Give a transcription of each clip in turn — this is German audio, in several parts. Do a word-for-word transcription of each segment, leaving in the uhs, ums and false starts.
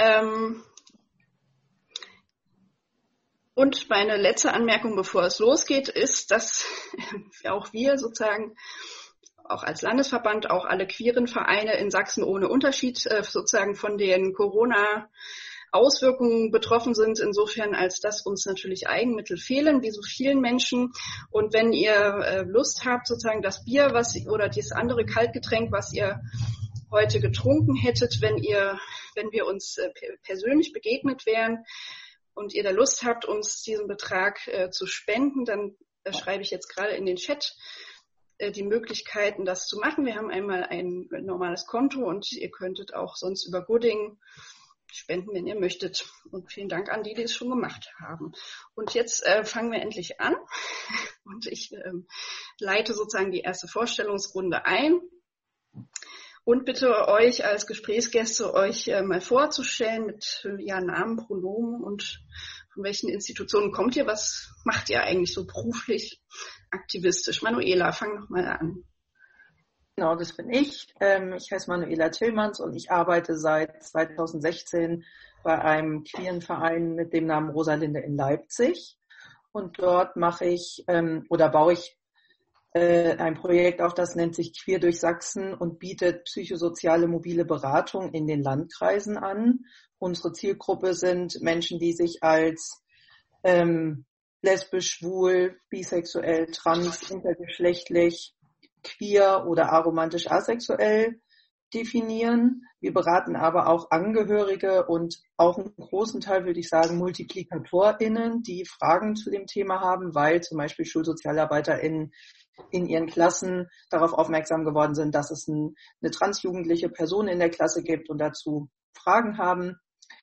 Ähm, und meine letzte Anmerkung, bevor es losgeht, ist, dass auch wir sozusagen, auch als Landesverband, auch alle queeren Vereine in Sachsen ohne Unterschied äh, sozusagen von den Corona Auswirkungen betroffen sind, insofern als dass uns natürlich Eigenmittel fehlen, wie so vielen Menschen. Und wenn ihr äh, Lust habt, sozusagen das Bier, was oder das andere Kaltgetränk, was ihr heute getrunken hättet, wenn ihr, wenn wir uns äh, persönlich begegnet wären und ihr da Lust habt, uns diesen Betrag äh, zu spenden, dann äh, schreibe ich jetzt gerade in den Chat äh, die Möglichkeiten, das zu machen. Wir haben einmal ein normales Konto und ihr könntet auch sonst über Gooding spenden, wenn ihr möchtet. Und vielen Dank an die, die es schon gemacht haben. Und jetzt äh, fangen wir endlich an. Und ich ähm, leite sozusagen die erste Vorstellungsrunde ein und bitte euch als Gesprächsgäste euch äh, mal vorzustellen mit äh, ja, Namen, Pronomen und von welchen Institutionen kommt ihr? Was macht ihr eigentlich so beruflich, aktivistisch? Manuela, fang noch mal an. Genau, das bin ich. Ähm, ich heiße Manuela Tillmanns und ich arbeite seit zweitausendsechzehn bei einem queeren Verein mit dem Namen Rosalinde in Leipzig. Und dort mache ich ähm, oder baue ich äh, ein Projekt auf, das nennt sich Queer durch Sachsen und bietet psychosoziale mobile Beratung in den Landkreisen an. Unsere Zielgruppe sind Menschen, die sich als ähm, lesbisch, schwul, bisexuell, trans, intergeschlechtlich, queer oder aromantisch asexuell definieren. Wir beraten aber auch Angehörige und auch einen großen Teil, würde ich sagen, MultiplikatorInnen, die Fragen zu dem Thema haben, weil zum Beispiel SchulsozialarbeiterInnen in ihren Klassen darauf aufmerksam geworden sind, dass es ein, eine transjugendliche Person in der Klasse gibt und dazu Fragen haben.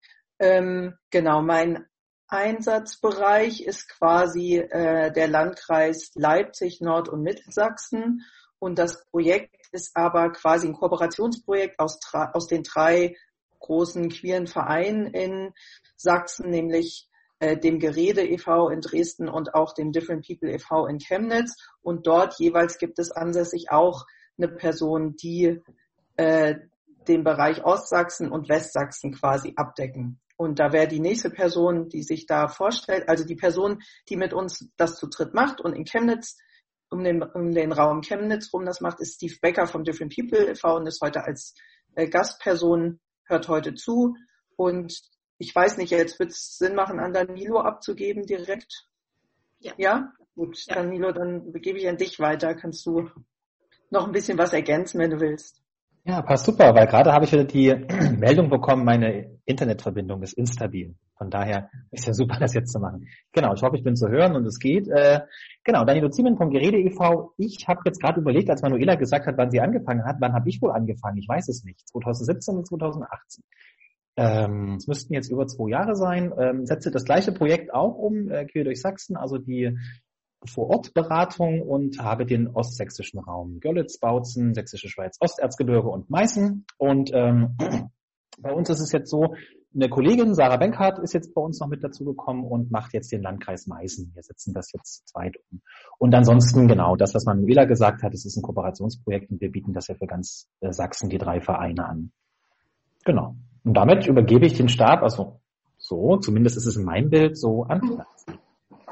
Ähm, genau, mein Einsatzbereich ist quasi äh, der Landkreis Leipzig, Nord- und Mittelsachsen. Und das Projekt ist aber quasi ein Kooperationsprojekt aus, aus den drei großen queeren Vereinen in Sachsen, nämlich äh, dem Gerede e V in Dresden und auch dem Different People e V in Chemnitz. Und dort jeweils gibt es ansässig auch eine Person, die äh, den Bereich Ostsachsen und Westsachsen quasi abdecken. Und da wäre die nächste Person, die sich da vorstellt, also die Person, die mit uns das zu dritt macht und in Chemnitz, um den, um den Raum Chemnitz rum das macht, ist Steve Becker vom Different People e V und ist heute als äh, Gastperson, hört heute zu. Und ich weiß nicht, jetzt wird es Sinn machen, an Danilo abzugeben direkt. Ja. Ja? Gut, ja. Danilo, dann gebe ich an dich weiter. Kannst du noch ein bisschen was ergänzen, wenn du willst? Ja, passt super, weil gerade habe ich wieder die Meldung bekommen, meine Internetverbindung ist instabil. Von daher ist ja super, das jetzt zu machen. Genau, ich hoffe, ich bin zu hören und es geht. Äh, genau, Danilo Ziemen vom Gerede e V. Ich habe jetzt gerade überlegt, als Manuela gesagt hat, wann sie angefangen hat, wann habe ich wohl angefangen? Ich weiß es nicht. zweitausendsiebzehn oder zweitausendachtzehn. Ähm, es müssten jetzt über zwei Jahre sein. Ähm, setze das gleiche Projekt auch um, äh, Queer durch Sachsen, also die Vor-Ort-Beratung und habe den ostsächsischen Raum Görlitz, Bautzen, Sächsische Schweiz, Osterzgebirge und Meißen. Und ähm, bei uns ist es jetzt so, eine Kollegin, Sarah Benkhardt, ist jetzt bei uns noch mit dazu gekommen und macht jetzt den Landkreis Meißen. Wir setzen das jetzt zweit um. Und ansonsten, genau, das, was Manuela gesagt hat, es ist ein Kooperationsprojekt und wir bieten das ja für ganz äh, Sachsen, die drei Vereine an. Genau. Und damit übergebe ich den Stab, also so, zumindest ist es in meinem Bild, so an Franzi.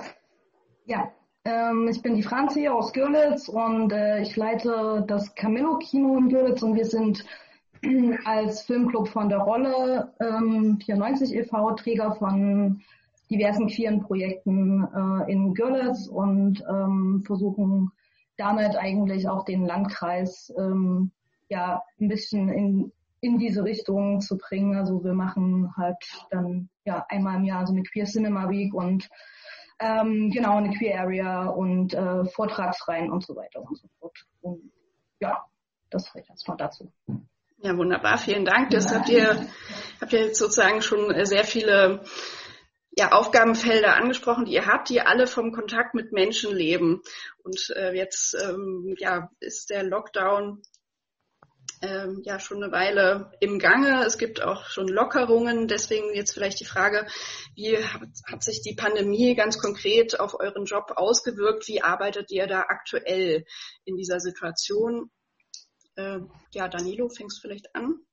Ja. Ich bin die Franzi aus Görlitz und äh, ich leite das Camillo-Kino in Görlitz und wir sind als Filmclub von der Rolle ähm, vierundneunzig e V Träger von diversen queeren Projekten äh, in Görlitz und ähm, versuchen damit eigentlich auch den Landkreis ähm, ja ein bisschen in, in diese Richtung zu bringen. Also wir machen halt dann ja einmal im Jahr so eine Queer Cinema Week und Ähm, genau, eine Queer Area und äh, Vortragsreihen und so weiter und so fort. Und ja, das reicht jetzt mal dazu. Ja, wunderbar, vielen Dank. Das habt ihr, habt ihr jetzt sozusagen schon sehr viele ja, Aufgabenfelder angesprochen, die ihr habt, die alle vom Kontakt mit Menschen leben. Und äh, jetzt ähm, ja, ist der Lockdown Ähm, ja schon eine Weile im Gange. Es gibt auch schon Lockerungen. Deswegen jetzt vielleicht die Frage, wie hat, hat sich die Pandemie ganz konkret auf euren Job ausgewirkt? Wie arbeitet ihr da aktuell in dieser Situation? Äh, ja, Danilo, fängst du vielleicht an?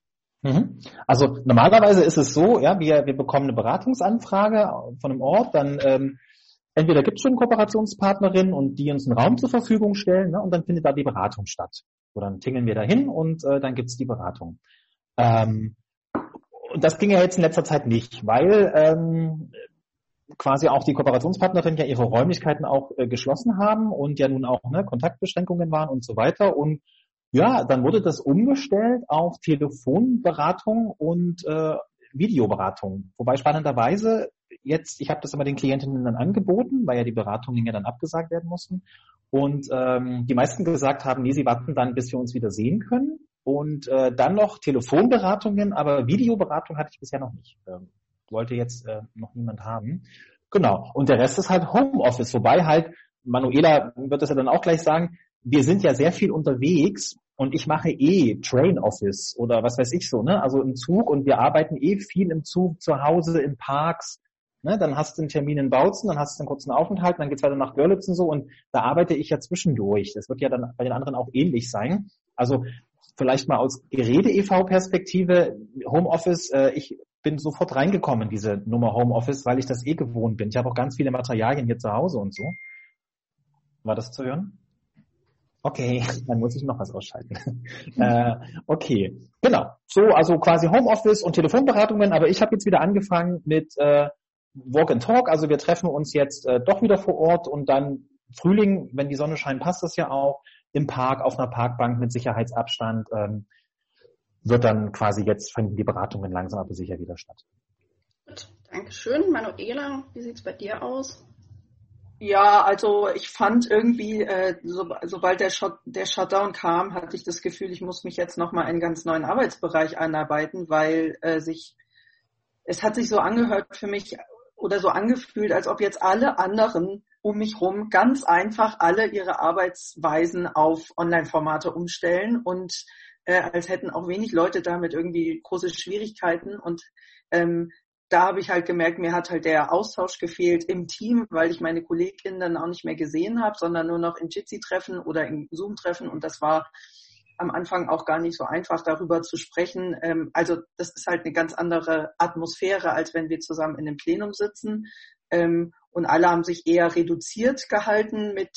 Also normalerweise ist es so, ja, wir, wir bekommen eine Beratungsanfrage von einem Ort, dann ähm, entweder gibt es schon Kooperationspartnerinnen und die uns einen Raum zur Verfügung stellen, ne, und dann findet da die Beratung statt. So, dann tingeln wir da hin und äh, dann gibt's die Beratung. Ähm, und das ging ja jetzt in letzter Zeit nicht, weil ähm, quasi auch die Kooperationspartnerinnen ja ihre Räumlichkeiten auch äh, geschlossen haben und ja nun auch ne, Kontaktbeschränkungen waren und so weiter. Und ja, dann wurde das umgestellt auf Telefonberatung und äh, Videoberatung. Wobei spannenderweise jetzt, ich habe das immer den Klientinnen dann angeboten, weil ja die Beratungen ja dann abgesagt werden mussten. Und ähm, die meisten gesagt haben, nee, sie warten dann, bis wir uns wieder sehen können. Und äh, dann noch Telefonberatungen, aber Videoberatung hatte ich bisher noch nicht. Ähm, wollte jetzt äh, noch niemand haben. Genau. Und der Rest ist halt Homeoffice, wobei halt, Manuela wird das ja dann auch gleich sagen, wir sind ja sehr viel unterwegs und ich mache eh Train Office oder was weiß ich so, ne? Also im Zug und wir arbeiten eh viel im Zug, zu Hause, in Parks. Ne? Dann hast du einen Termin in Bautzen, dann hast du einen kurzen Aufenthalt, dann geht's weiter nach Görlitz und so und da arbeite ich ja zwischendurch. Das wird ja dann bei den anderen auch ähnlich sein. Also vielleicht mal aus Gerede-E V-Perspektive, Homeoffice, äh, ich bin sofort reingekommen in diese Nummer Homeoffice, weil ich das eh gewohnt bin. Ich habe auch ganz viele Materialien hier zu Hause und so. War das zu hören? Okay, dann muss ich noch was ausschalten. äh, okay, genau. So, also quasi Homeoffice und Telefonberatungen, aber ich habe jetzt wieder angefangen mit äh, Walk and Talk, also wir treffen uns jetzt äh, doch wieder vor Ort und dann Frühling, wenn die Sonne scheint, passt das ja auch, im Park, auf einer Parkbank mit Sicherheitsabstand, ähm, wird dann quasi jetzt finden die Beratungen langsam aber sicher wieder statt. Gut, Dankeschön. Manuela, wie sieht's bei dir aus? Ja, also ich fand irgendwie, äh, so, sobald der, Shut, der Shutdown kam, hatte ich das Gefühl, ich muss mich jetzt nochmal in einen ganz neuen Arbeitsbereich einarbeiten, weil äh, sich, es hat sich so angehört für mich oder so angefühlt, als ob jetzt alle anderen um mich rum ganz einfach alle ihre Arbeitsweisen auf Online-Formate umstellen und äh, als hätten auch wenig Leute damit irgendwie große Schwierigkeiten und ähm, da habe ich halt gemerkt, mir hat halt der Austausch gefehlt im Team, weil ich meine Kolleginnen dann auch nicht mehr gesehen habe, sondern nur noch in Jitsi-Treffen oder in Zoom-Treffen und das war am Anfang auch gar nicht so einfach, darüber zu sprechen. Ähm, also das ist halt eine ganz andere Atmosphäre, als wenn wir zusammen in einem Plenum sitzen. Ähm, und alle haben sich eher reduziert gehalten mit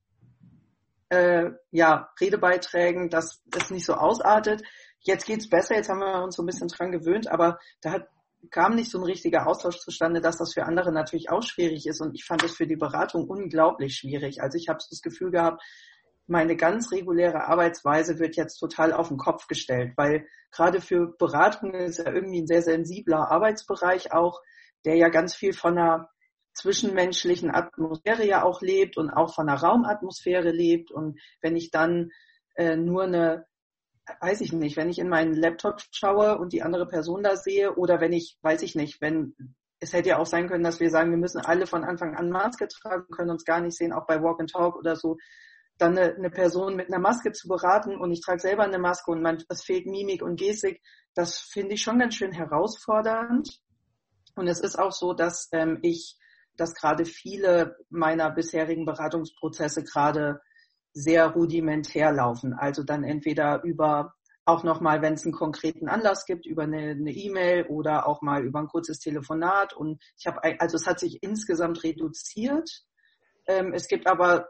äh, ja, Redebeiträgen, dass das nicht so ausartet. Jetzt geht's besser, jetzt haben wir uns so ein bisschen dran gewöhnt, aber da hat kam nicht so ein richtiger Austausch zustande, dass das für andere natürlich auch schwierig ist. Und ich fand es für die Beratung unglaublich schwierig. Also ich habe das Gefühl gehabt, meine ganz reguläre Arbeitsweise wird jetzt total auf den Kopf gestellt, weil gerade für Beratung ist ja irgendwie ein sehr sensibler Arbeitsbereich auch, der ja ganz viel von einer zwischenmenschlichen Atmosphäre ja auch lebt und auch von einer Raumatmosphäre lebt. Und wenn ich dann äh, nur eine weiß ich nicht, wenn ich in meinen Laptop schaue und die andere Person da sehe oder wenn ich, weiß ich nicht, wenn, es hätte ja auch sein können, dass wir sagen, wir müssen alle von Anfang an Maske tragen, können uns gar nicht sehen, auch bei Walk and Talk oder so, dann eine, eine Person mit einer Maske zu beraten und ich trage selber eine Maske und man, es fehlt Mimik und Gestik, das finde ich schon ganz schön herausfordernd. Und es ist auch so, dass ähm, ich, dass gerade viele meiner bisherigen Beratungsprozesse gerade sehr rudimentär laufen. Also dann entweder über, auch nochmal, wenn es einen konkreten Anlass gibt, über eine, eine E-Mail oder auch mal über ein kurzes Telefonat. Und ich habe, also es hat sich insgesamt reduziert. Ähm, es gibt aber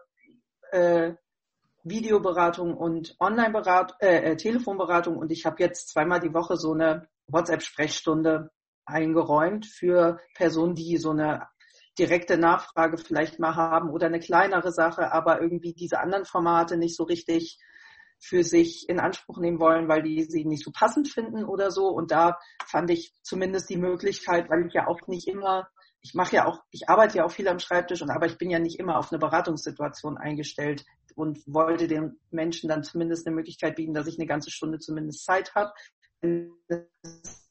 äh, Videoberatung und Online-Beratung, äh, Telefonberatung und ich habe jetzt zweimal die Woche so eine WhatsApp-Sprechstunde eingeräumt für Personen, die so eine direkte Nachfrage vielleicht mal haben oder eine kleinere Sache, aber irgendwie diese anderen Formate nicht so richtig für sich in Anspruch nehmen wollen, weil die sie nicht so passend finden oder so. Und da fand ich zumindest die Möglichkeit, weil ich ja auch nicht immer, ich mache ja auch, ich arbeite ja auch viel am Schreibtisch, und aber ich bin ja nicht immer auf eine Beratungssituation eingestellt und wollte den Menschen dann zumindest eine Möglichkeit bieten, dass ich eine ganze Stunde zumindest Zeit habe, wenn es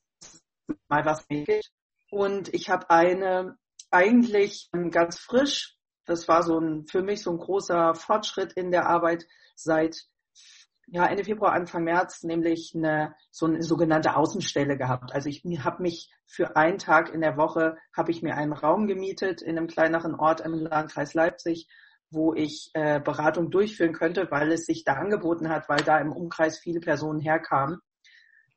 mal was mir geht. Und ich habe eine eigentlich ganz frisch, das war so ein, für mich so ein großer Fortschritt in der Arbeit seit ja, Ende Februar, Anfang März, nämlich eine, so eine sogenannte Außenstelle gehabt. Also ich habe mich für einen Tag in der Woche, habe ich mir einen Raum gemietet in einem kleineren Ort im Landkreis Leipzig, wo ich äh, Beratung durchführen könnte, weil es sich da angeboten hat, weil da im Umkreis viele Personen herkamen.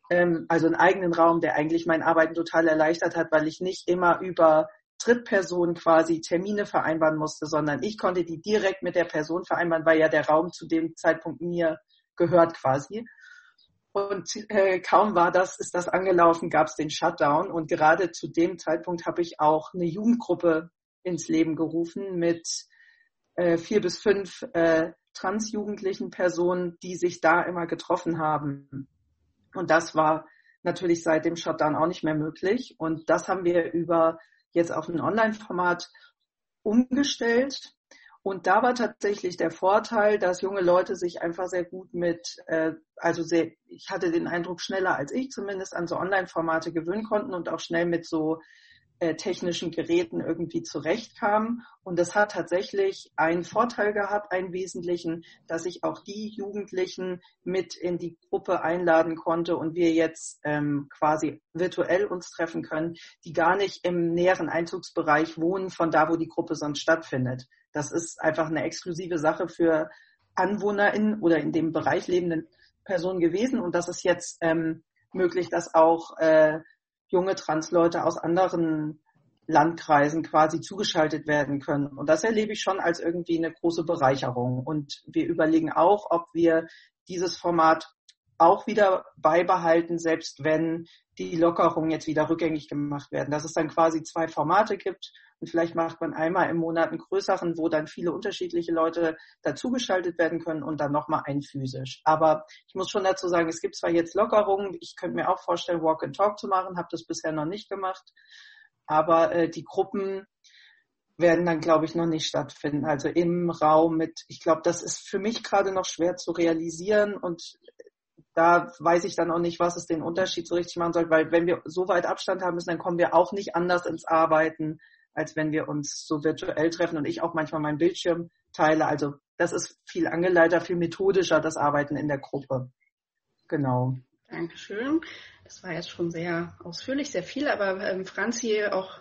ähm, also einen eigenen Raum, der eigentlich mein Arbeiten total erleichtert hat, weil ich nicht immer über Drittpersonen quasi Termine vereinbaren musste, sondern ich konnte die direkt mit der Person vereinbaren, weil ja der Raum zu dem Zeitpunkt mir gehört quasi. Und äh, kaum war das, ist das angelaufen, gab es den Shutdown. Und gerade zu dem Zeitpunkt habe ich auch eine Jugendgruppe ins Leben gerufen mit äh, vier bis fünf äh, transjugendlichen Personen, die sich da immer getroffen haben. Und das war natürlich seit dem Shutdown auch nicht mehr möglich. Und das haben wir über jetzt auf ein Online-Format umgestellt. Und da war tatsächlich der Vorteil, dass junge Leute sich einfach sehr gut mit, äh, also sehr, ich hatte den Eindruck, schneller als ich zumindest an so Online-Formate gewöhnen konnten und auch schnell mit so äh, technischen Geräten irgendwie zurechtkamen. Und das hat tatsächlich einen Vorteil gehabt, einen wesentlichen, dass ich auch die Jugendlichen mit in die Gruppe einladen konnte und wir jetzt ähm, quasi virtuell uns treffen können, die gar nicht im näheren Einzugsbereich wohnen von da, wo die Gruppe sonst stattfindet. Das ist einfach eine exklusive Sache für AnwohnerInnen oder in dem Bereich lebenden Personen gewesen. Und das ist jetzt ähm, möglich, dass auch äh, junge Transleute aus anderen Landkreisen quasi zugeschaltet werden können. Und das erlebe ich schon als irgendwie eine große Bereicherung. Und wir überlegen auch, ob wir dieses Format auch wieder beibehalten, selbst wenn die Lockerungen jetzt wieder rückgängig gemacht werden. Dass es dann quasi zwei Formate gibt und vielleicht macht man einmal im Monat einen größeren, wo dann viele unterschiedliche Leute dazugeschaltet werden können und dann nochmal ein physisch. Aber ich muss schon dazu sagen, es gibt zwar jetzt Lockerungen, ich könnte mir auch vorstellen, Walk and Talk zu machen, habe das bisher noch nicht gemacht, aber äh, die Gruppen werden dann, glaube ich, noch nicht stattfinden. Also im Raum mit, ich glaube, das ist für mich gerade noch schwer zu realisieren und da weiß ich dann auch nicht, was es den Unterschied so richtig machen soll, weil wenn wir so weit Abstand haben müssen, dann kommen wir auch nicht anders ins Arbeiten, als wenn wir uns so virtuell treffen und ich auch manchmal meinen Bildschirm teile. Also das ist viel angeleiteter, viel methodischer, das Arbeiten in der Gruppe. Genau. Dankeschön. Das war jetzt schon sehr ausführlich, sehr viel, aber ähm, Franzi, auch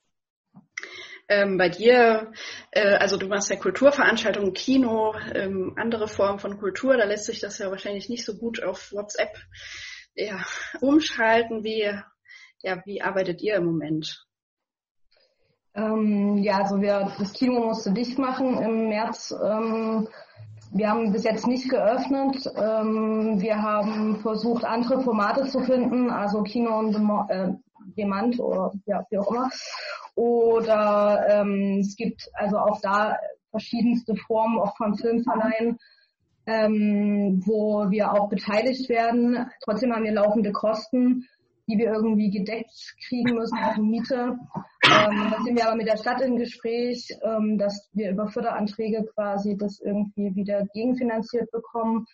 Ähm, bei dir, äh, also du machst ja Kulturveranstaltungen, Kino, ähm, andere Formen von Kultur, da lässt sich das ja wahrscheinlich nicht so gut auf WhatsApp ja, umschalten. Wie, ja, wie arbeitet ihr im Moment? Ähm, ja, also wir, das Kino musste dicht machen im März. Ähm, wir haben bis jetzt nicht geöffnet. Ähm, wir haben versucht, andere Formate zu finden, also Kino on Demand oder ja, wie auch immer. Oder ähm, es gibt also auch da verschiedenste Formen, auch von Filmverleihen, ähm, wo wir auch beteiligt werden. Trotzdem haben wir laufende Kosten, die wir irgendwie gedeckt kriegen müssen, also Miete. Ähm, da sind wir aber mit der Stadt im Gespräch, ähm, dass wir über Förderanträge quasi das irgendwie wieder gegenfinanziert bekommen.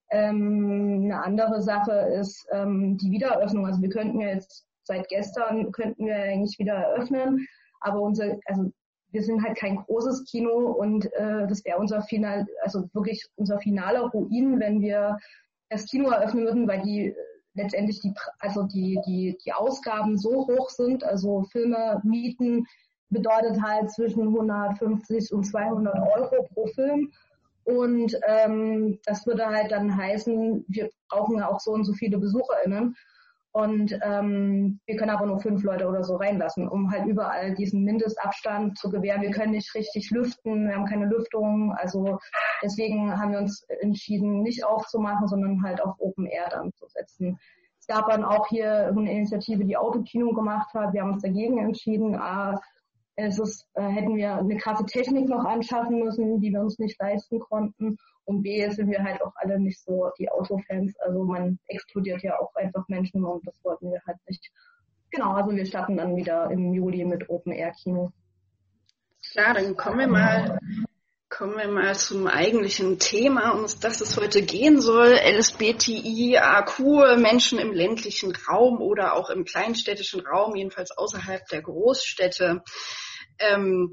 Ähm, eine andere Sache ist ähm, die Wiedereröffnung. Also wir könnten ja jetzt seit gestern könnten wir eigentlich wieder eröffnen, aber unser, also wir sind halt kein großes Kino und äh, das wäre unser Final, also wirklich unser finaler Ruin, wenn wir das Kino eröffnen würden, weil die letztendlich die, also die, die, die Ausgaben so hoch sind, also Filme mieten bedeutet halt zwischen hundertfünfzig und zweihundert Euro pro Film. Und ähm, das würde halt dann heißen, wir brauchen ja auch so und so viele BesucherInnen. Und ähm, wir können aber nur fünf Leute oder so reinlassen, um halt überall diesen Mindestabstand zu gewähren. Wir können nicht richtig lüften, wir haben keine Lüftung. Also deswegen haben wir uns entschieden, nicht aufzumachen, sondern halt auf Open Air dann zu setzen. Es gab dann auch hier eine Initiative, die Autokino gemacht hat. Wir haben uns dagegen entschieden. A, es ist, äh, hätten wir eine krasse Technik noch anschaffen müssen, die wir uns nicht leisten konnten. Und B, sind wir halt auch alle nicht so die Autofans. Also man exkludiert ja auch einfach Menschen und das wollten wir halt nicht. Genau, also wir starten dann wieder im Juli mit Open-Air-Kino. Klar, dann kommen wir mal, kommen wir mal zum eigentlichen Thema, um das es heute gehen soll. L S B T I A Q, Menschen im ländlichen Raum oder auch im kleinstädtischen Raum, jedenfalls außerhalb der Großstädte. Ähm,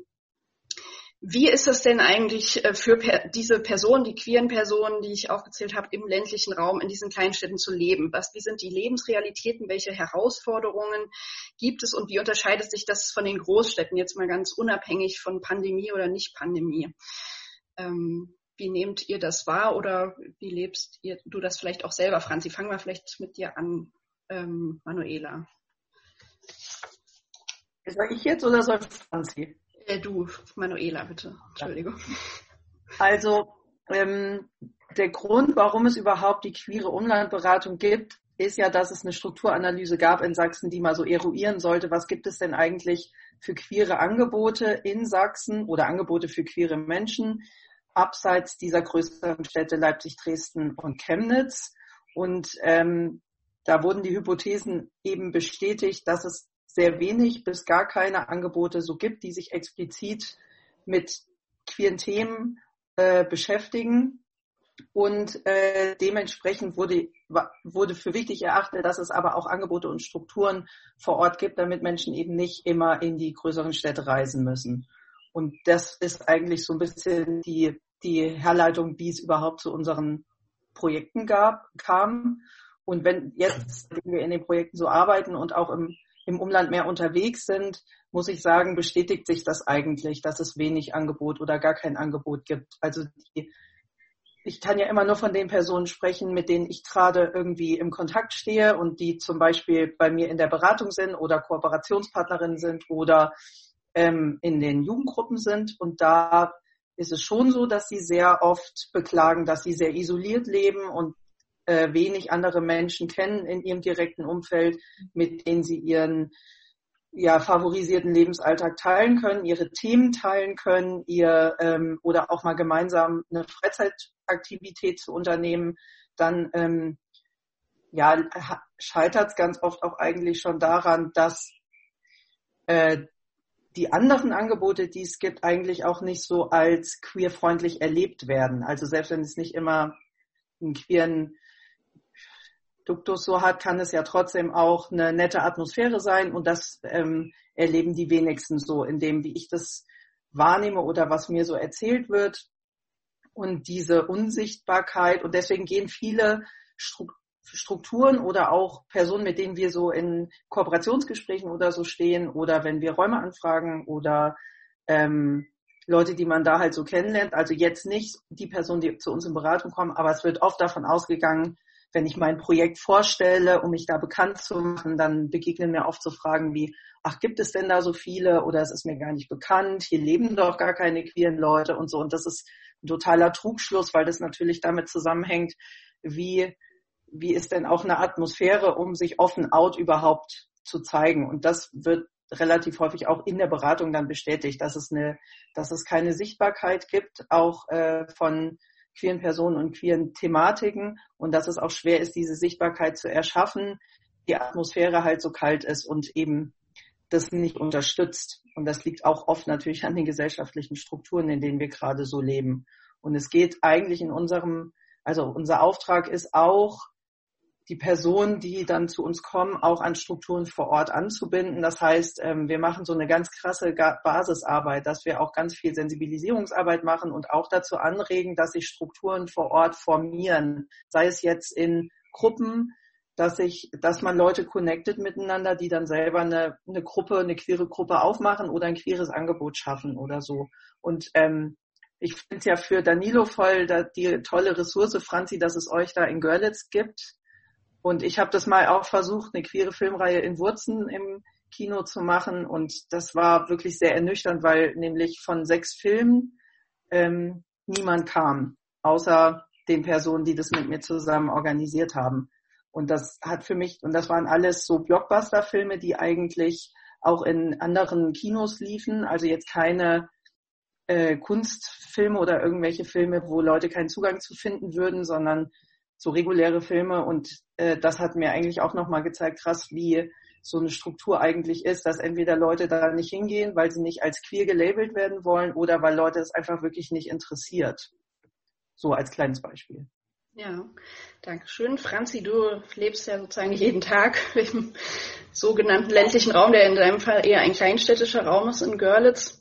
Wie ist es denn eigentlich für diese Personen, die queeren Personen, die ich aufgezählt habe, im ländlichen Raum, in diesen Kleinstädten zu leben? Was, wie sind die Lebensrealitäten? Welche Herausforderungen gibt es? Und wie unterscheidet sich das von den Großstädten, jetzt mal ganz unabhängig von Pandemie oder Nicht-Pandemie? Ähm, wie nehmt ihr das wahr oder wie lebst ihr, du das vielleicht auch selber, Franzi? Fangen wir vielleicht mit dir an. ähm, Manuela. Soll ich jetzt oder soll Franzi? Äh, du, Manuela, bitte. Entschuldigung. Also ähm, der Grund, warum es überhaupt die queere Umlandberatung gibt, ist ja, dass es eine Strukturanalyse gab in Sachsen, die mal so eruieren sollte, was gibt es denn eigentlich für queere Angebote in Sachsen oder Angebote für queere Menschen abseits dieser größeren Städte Leipzig, Dresden und Chemnitz. Und ähm, da wurden die Hypothesen eben bestätigt, dass es sehr wenig bis gar keine Angebote so gibt, die sich explizit mit queeren Themen äh, beschäftigen. Und äh, dementsprechend wurde, wurde für wichtig erachtet, dass es aber auch Angebote und Strukturen vor Ort gibt, damit Menschen eben nicht immer in die größeren Städte reisen müssen. Und das ist eigentlich so ein bisschen die, die Herleitung, wie es überhaupt zu unseren Projekten gab, kam. Und wenn jetzt, wenn wir in den Projekten so arbeiten und auch im, im Umland mehr unterwegs sind, muss ich sagen, bestätigt sich das eigentlich, dass es wenig Angebot oder gar kein Angebot gibt. Also die, ich kann ja immer nur von den Personen sprechen, mit denen ich gerade irgendwie im Kontakt stehe und die zum Beispiel bei mir in der Beratung sind oder Kooperationspartnerinnen sind oder ähm, in den Jugendgruppen sind. Und da ist es schon so, dass sie sehr oft beklagen, dass sie sehr isoliert leben und äh, wenig andere Menschen kennen in ihrem direkten Umfeld, mit denen sie ihren ja, favorisierten Lebensalltag teilen können, ihre Themen teilen können, ihr ähm, oder auch mal gemeinsam eine Freizeitaktivität zu unternehmen, dann ähm, ja, scheitert es ganz oft auch eigentlich schon daran, dass äh, die anderen Angebote, die es gibt, eigentlich auch nicht so als queerfreundlich erlebt werden. Also selbst wenn es nicht immer einen queeren Duktus so hat, kann es ja trotzdem auch eine nette Atmosphäre sein und das ähm, erleben die wenigsten so, in dem, wie ich das wahrnehme oder was mir so erzählt wird. Und diese Unsichtbarkeit und deswegen gehen viele Strukturen oder auch Personen, mit denen wir so in Kooperationsgesprächen oder so stehen oder wenn wir Räume anfragen oder ähm, Leute, die man da halt so kennenlernt, also jetzt nicht die Personen, die zu uns in Beratung kommen, aber es wird oft davon ausgegangen, wenn ich mein Projekt vorstelle, um mich da bekannt zu machen, dann begegnen mir oft so Fragen wie, ach, gibt es denn da so viele oder es ist mir gar nicht bekannt, hier leben doch gar keine queeren Leute und so. Und das ist ein totaler Trugschluss, weil das natürlich damit zusammenhängt, wie, wie ist denn auch eine Atmosphäre, um sich offen out überhaupt zu zeigen. Und das wird relativ häufig auch in der Beratung dann bestätigt, dass es eine, dass es keine Sichtbarkeit gibt, auch äh, von queeren Personen und queeren Thematiken und dass es auch schwer ist, diese Sichtbarkeit zu erschaffen, die Atmosphäre halt so kalt ist und eben das nicht unterstützt. Und das liegt auch oft natürlich an den gesellschaftlichen Strukturen, in denen wir gerade so leben. Und es geht eigentlich in unserem, also unser Auftrag ist auch, die Personen, die dann zu uns kommen, auch an Strukturen vor Ort anzubinden. Das heißt, wir machen so eine ganz krasse Basisarbeit, dass wir auch ganz viel Sensibilisierungsarbeit machen und auch dazu anregen, dass sich Strukturen vor Ort formieren. Sei es jetzt in Gruppen, dass sich, dass man Leute connectet miteinander, die dann selber eine, eine Gruppe, eine queere Gruppe aufmachen oder ein queeres Angebot schaffen oder so. Und ähm, ich finde es ja für Danilo voll da, die tolle Ressource, Franzi, dass es euch da in Görlitz gibt. Und ich habe das mal auch versucht, eine queere Filmreihe in Wurzen im Kino zu machen. Und das war wirklich sehr ernüchternd, weil nämlich von sechs Filmen ähm, niemand kam, außer den Personen, die das mit mir zusammen organisiert haben. Und das hat für mich, und das waren alles so Blockbuster-Filme, die eigentlich auch in anderen Kinos liefen. Also jetzt keine äh, Kunstfilme oder irgendwelche Filme, wo Leute keinen Zugang zu finden würden, sondern so reguläre Filme und äh, das hat mir eigentlich auch nochmal gezeigt, krass, wie so eine Struktur eigentlich ist, dass entweder Leute da nicht hingehen, weil sie nicht als queer gelabelt werden wollen oder weil Leute es einfach wirklich nicht interessiert. So als kleines Beispiel. Ja, danke schön. Franzi, du lebst ja sozusagen jeden Tag im sogenannten ländlichen Raum, der in deinem Fall eher ein kleinstädtischer Raum ist in Görlitz.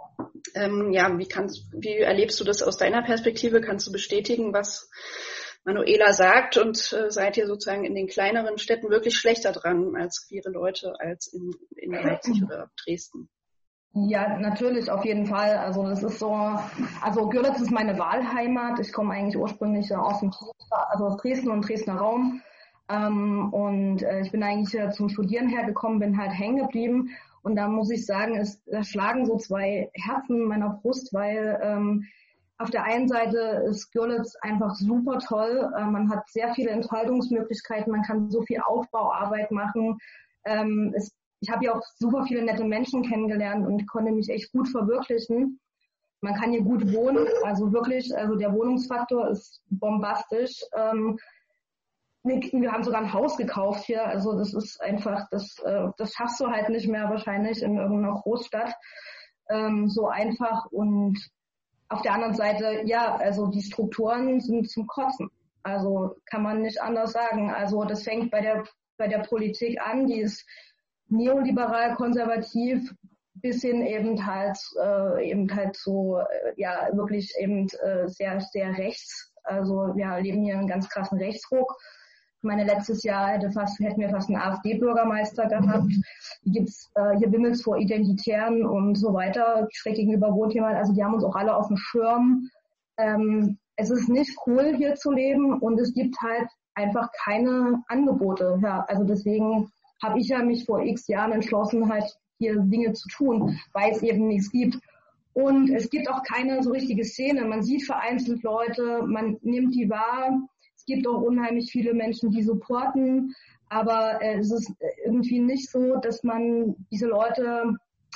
Ähm, ja, wie kannst, wie erlebst du das aus deiner Perspektive? Kannst du bestätigen, was Manuela sagt und äh, seid ihr sozusagen in den kleineren Städten wirklich schlechter dran als queere Leute als in, in Leipzig oder Dresden? Ja, natürlich, auf jeden Fall. Also das ist so, also Görlitz ist meine Wahlheimat. Ich komme eigentlich ursprünglich aus dem also aus Dresden und Dresdner Raum. Ähm, und äh, ich bin eigentlich äh, zum Studieren hergekommen, bin halt hängen geblieben. Und da muss ich sagen, es da schlagen so zwei Herzen in meiner Brust, weil ähm, auf der einen Seite ist Görlitz einfach super toll. Äh, man hat sehr viele Entfaltungsmöglichkeiten, man kann so viel Aufbauarbeit machen. Ähm, es, ich habe ja auch super viele nette Menschen kennengelernt und konnte mich echt gut verwirklichen. Man kann hier gut wohnen, also wirklich, also der Wohnungsfaktor ist bombastisch. Ähm, wir, wir haben sogar ein Haus gekauft hier, also das ist einfach, das, äh, das schaffst du halt nicht mehr wahrscheinlich in irgendeiner Großstadt. Ähm, so einfach. Und auf der anderen Seite, ja, also die Strukturen sind zum Kotzen. Also kann man nicht anders sagen. Also das fängt bei der bei der Politik an, die ist neoliberal, konservativ, bis hin eben halt äh, eben halt so äh, ja wirklich eben äh, sehr sehr rechts. Also wir erleben hier einen ganz krassen Rechtsruck. Ich meine, letztes Jahr hätte fast, hätten wir fast einen AfD-Bürgermeister gehabt. Hier gibt's äh, hier wimmelt's vor Identitären und so weiter. Schräg gegenüber wohnt jemand. Also die haben uns auch alle auf dem Schirm. Ähm, es ist nicht cool, hier zu leben, und es gibt halt einfach keine Angebote. Ja, also deswegen habe ich ja mich vor x Jahren entschlossen, halt hier Dinge zu tun, weil es eben nichts gibt. Und es gibt auch keine so richtige Szene. Man sieht vereinzelt Leute, man nimmt die wahr. Es gibt auch unheimlich viele Menschen, die supporten, aber äh, es ist irgendwie nicht so, dass man diese Leute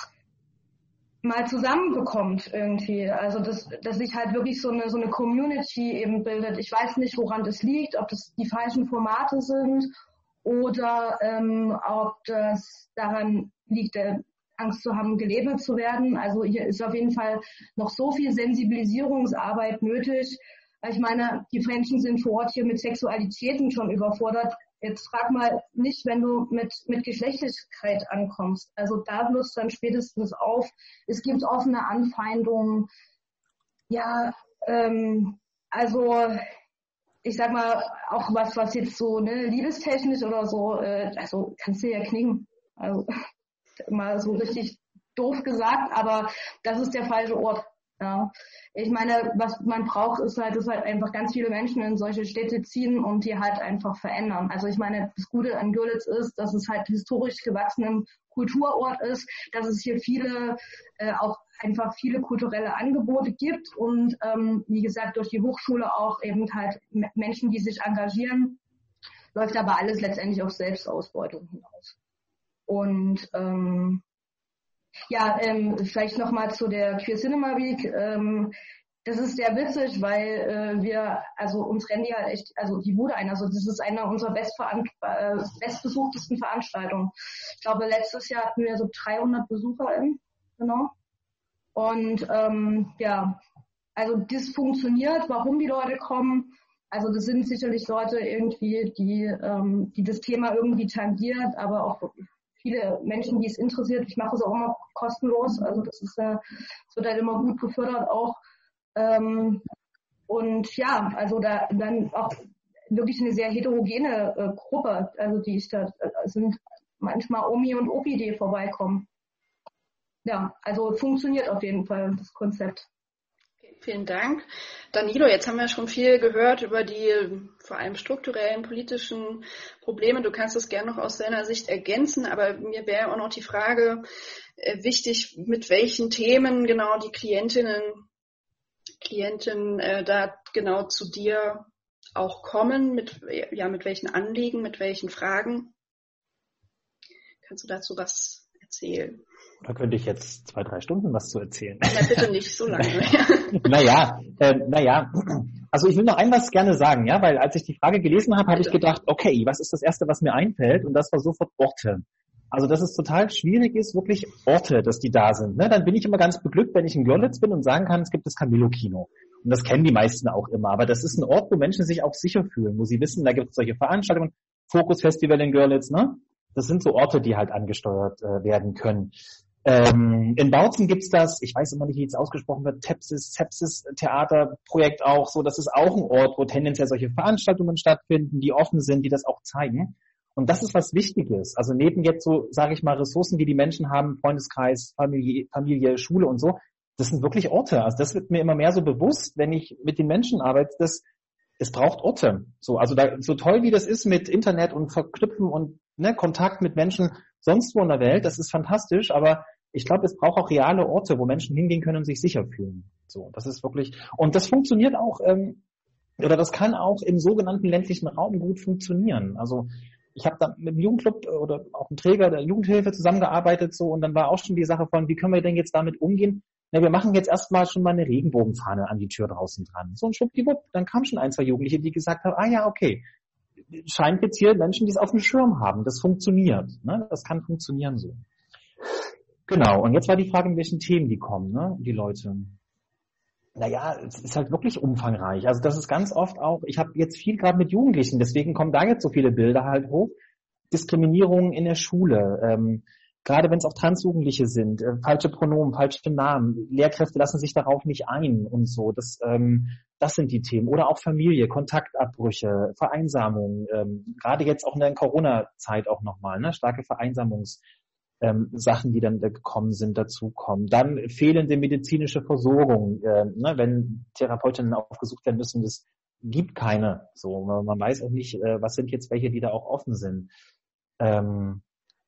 mal zusammenbekommt irgendwie. Also dass, dass sich halt wirklich so eine so eine Community eben bildet. Ich weiß nicht, woran das liegt, ob das die falschen Formate sind oder ähm, ob das daran liegt, äh, Angst zu haben, gelabelt zu werden. Also hier ist auf jeden Fall noch so viel Sensibilisierungsarbeit nötig. Ich meine, die Menschen sind vor Ort hier mit Sexualitäten schon überfordert. Jetzt frag mal nicht, wenn du mit, mit Geschlechtlichkeit ankommst. Also da wird es dann spätestens auf. Es gibt offene Anfeindungen. Ja, ähm, also ich sag mal, auch was, was jetzt so, ne, liebestechnisch oder so, äh, also kannst du ja knicken. Also mal so richtig doof gesagt, aber das ist der falsche Ort. Ja, ich meine, was man braucht, ist halt, ist halt einfach ganz viele Menschen in solche Städte ziehen und die halt einfach verändern. Also ich meine, das Gute an Görlitz ist, dass es halt historisch gewachsenem Kulturort ist, dass es hier viele, äh, auch einfach viele kulturelle Angebote gibt und ähm, wie gesagt, durch die Hochschule auch eben halt Menschen, die sich engagieren, läuft aber alles letztendlich auf Selbstausbeutung hinaus. Und ähm, Ja, ähm, vielleicht nochmal zu der Queer Cinema Week. Ähm, das ist sehr witzig, weil äh, wir, also uns rennen die halt echt, also die wurde einer, also das ist einer unserer bestveran- äh, bestbesuchtesten Veranstaltungen. Ich glaube, letztes Jahr hatten wir so dreihundert BesucherInnen, genau. Und ähm, ja, also das funktioniert, warum die Leute kommen. Also das sind sicherlich Leute irgendwie, die, ähm, die das Thema irgendwie tangiert, aber auch viele Menschen, die es interessiert. Ich mache es auch immer kostenlos, also das ist äh, das wird halt immer gut gefördert auch. Ähm, und ja, also da dann auch wirklich eine sehr heterogene äh, Gruppe, also die ist da äh, sind manchmal Omi und Opi, die vorbeikommen. Ja, also funktioniert auf jeden Fall das Konzept. Vielen Dank. Danilo, jetzt haben wir schon viel gehört über die vor allem strukturellen politischen Probleme. Du kannst es gerne noch aus deiner Sicht ergänzen, aber mir wäre auch noch die Frage äh, wichtig, mit welchen Themen genau die Klientinnen, Klienten äh, da genau zu dir auch kommen, mit, ja, mit welchen Anliegen, mit welchen Fragen. Kannst du dazu was erzählen? Da könnte ich jetzt zwei, drei Stunden was zu erzählen. Ja, bitte nicht so lange. naja, äh, naja, also ich will noch ein was gerne sagen, ja, weil als ich die Frage gelesen habe, habe ich gedacht, okay, was ist das Erste, was mir einfällt? Und das war sofort Orte. Also dass es total schwierig ist, wirklich Orte, dass die da sind. Ne? Dann bin ich immer ganz beglückt, wenn ich in Görlitz bin und sagen kann, es gibt das Camillo-Kino. Und das kennen die meisten auch immer. Aber das ist ein Ort, wo Menschen sich auch sicher fühlen, wo sie wissen, da gibt es solche Veranstaltungen, Fokus-Festival in Görlitz, ne? Das sind so Orte, die halt angesteuert äh, werden können. Ähm, in Bautzen gibt's das, ich weiß immer nicht, wie es ausgesprochen wird, Tepsis, Sepsis-Theaterprojekt auch so. Das ist auch ein Ort, wo tendenziell solche Veranstaltungen stattfinden, die offen sind, die das auch zeigen. Und das ist was Wichtiges. Also neben jetzt so, sage ich mal, Ressourcen, die die Menschen haben, Freundeskreis, Familie, Familie, Schule und so, das sind wirklich Orte. Also das wird mir immer mehr so bewusst, wenn ich mit den Menschen arbeite, dass es braucht Orte. So, also da, so toll wie das ist mit Internet und Verknüpfen und ne, Kontakt mit Menschen sonst wo in der Welt, das ist fantastisch, aber ich glaube, es braucht auch reale Orte, wo Menschen hingehen können und sich sicher fühlen. So, das ist wirklich, und das funktioniert auch, ähm, oder das kann auch im sogenannten ländlichen Raum gut funktionieren. Also ich habe da mit einem Jugendclub oder auch einem Träger der Jugendhilfe zusammengearbeitet so und dann war auch schon die Sache von, wie können wir denn jetzt damit umgehen? Na, wir machen jetzt erstmal schon mal eine Regenbogenfahne an die Tür draußen dran. So ein schwuppdiwupp, dann kamen schon ein, zwei Jugendliche, die gesagt haben, ah ja, okay, scheint jetzt hier Menschen, die es auf dem Schirm haben. Das funktioniert. Ne? Das kann funktionieren so. Genau, und jetzt war die Frage, in welchen Themen die kommen, ne, die Leute. Naja, es ist halt wirklich umfangreich. Also das ist ganz oft auch, ich habe jetzt viel gerade mit Jugendlichen, deswegen kommen da jetzt so viele Bilder halt hoch. Diskriminierung in der Schule, ähm, gerade wenn es auch Transjugendliche sind, äh, falsche Pronomen, falsche Namen, Lehrkräfte lassen sich darauf nicht ein und so. Das, ähm, das sind die Themen. Oder auch Familie, Kontaktabbrüche, Vereinsamung, ähm, gerade jetzt auch in der Corona-Zeit auch nochmal, ne, starke Vereinsamungs- Ähm, Sachen, die dann da gekommen sind, dazukommen. Dann fehlende medizinische Versorgung, äh, ne, wenn Therapeutinnen aufgesucht werden müssen, das gibt keine. So, man weiß auch nicht, äh, was sind jetzt welche, die da auch offen sind. Ähm,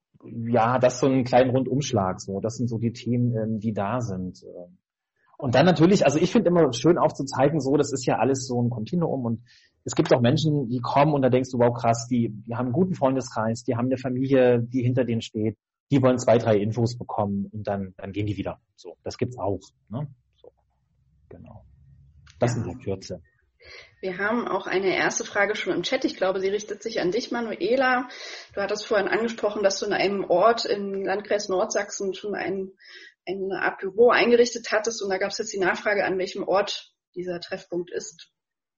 ja, das ist so ein kleiner Rundumschlag. So, das sind so die Themen, ähm, die da sind. Und dann natürlich, also ich finde immer schön aufzuzeigen, so, das ist ja alles so ein Kontinuum und es gibt auch Menschen, die kommen und da denkst du, wow, krass, die, die haben einen guten Freundeskreis, die haben eine Familie, die hinter denen steht. Die wollen zwei, drei Infos bekommen und dann, dann gehen die wieder. So, das gibt's auch. Ne? So, genau. Das in der Kürze. Wir haben auch eine erste Frage schon im Chat. Ich glaube, sie richtet sich an dich, Manuela. Du hattest vorhin angesprochen, dass du in einem Ort im Landkreis Nordsachsen schon ein, eine Art Büro eingerichtet hattest. Und da gab es jetzt die Nachfrage, an welchem Ort dieser Treffpunkt ist.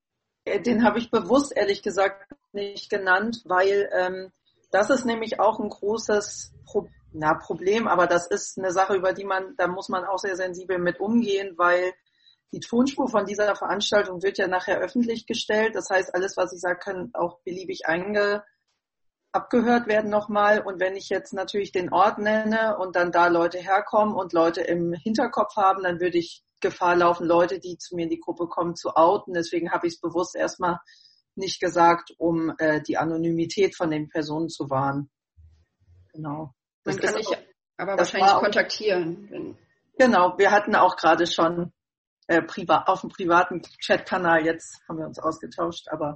Den habe ich bewusst, ehrlich gesagt, nicht genannt, weil ähm, das ist nämlich auch ein großes Problem. Na, Problem, aber das ist eine Sache, über die man, da muss man auch sehr sensibel mit umgehen, weil die Tonspur von dieser Veranstaltung wird ja nachher öffentlich gestellt. Das heißt, alles, was ich sage, kann auch beliebig einge, abgehört werden nochmal. Und wenn ich jetzt natürlich den Ort nenne und dann da Leute herkommen und Leute im Hinterkopf haben, dann würde ich Gefahr laufen, Leute, die zu mir in die Gruppe kommen, zu outen. Deswegen habe ich es bewusst erstmal nicht gesagt, um äh, die Anonymität von den Personen zu wahren. Genau. Man kann dich aber wahrscheinlich kontaktieren. Wenn genau, wir hatten auch gerade schon äh, privat, auf dem privaten Chatkanal, jetzt haben wir uns ausgetauscht, aber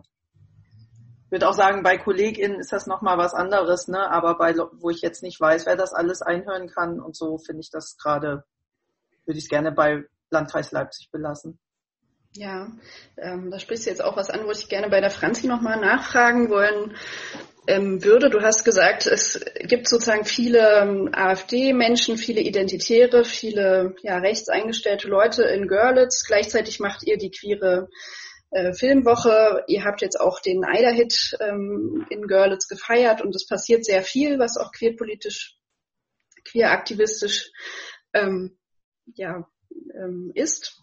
ich würde auch sagen, bei KollegInnen ist das nochmal was anderes, ne? Aber bei, wo ich jetzt nicht weiß, wer das alles einhören kann und so, finde ich das gerade, würde ich es gerne bei Landkreis Leipzig belassen. Ja, ähm, da sprichst du jetzt auch was an, wo ich gerne bei der Franzi nochmal nachfragen wollen ähm, würde. Du hast gesagt, es gibt sozusagen viele ähm, AfD-Menschen, viele Identitäre, viele ja, rechtseingestellte Leute in Görlitz. Gleichzeitig macht ihr die queere äh, Filmwoche. Ihr habt jetzt auch den Eider-Hit ähm, in Görlitz gefeiert und es passiert sehr viel, was auch queerpolitisch, queeraktivistisch ähm, ja, ähm, ist.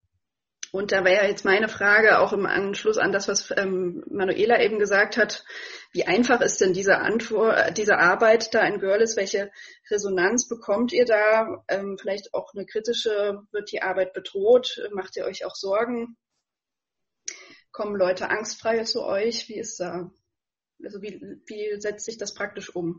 Und da wäre jetzt meine Frage auch im Anschluss an das, was ähm, Manuela eben gesagt hat. Wie einfach ist denn diese Antwort, diese Arbeit da in Görlitz? Welche Resonanz bekommt ihr da? Ähm, vielleicht auch eine kritische, wird die Arbeit bedroht? Macht ihr euch auch Sorgen? Kommen Leute angstfrei zu euch? Wie ist da? Also wie, wie setzt sich das praktisch um?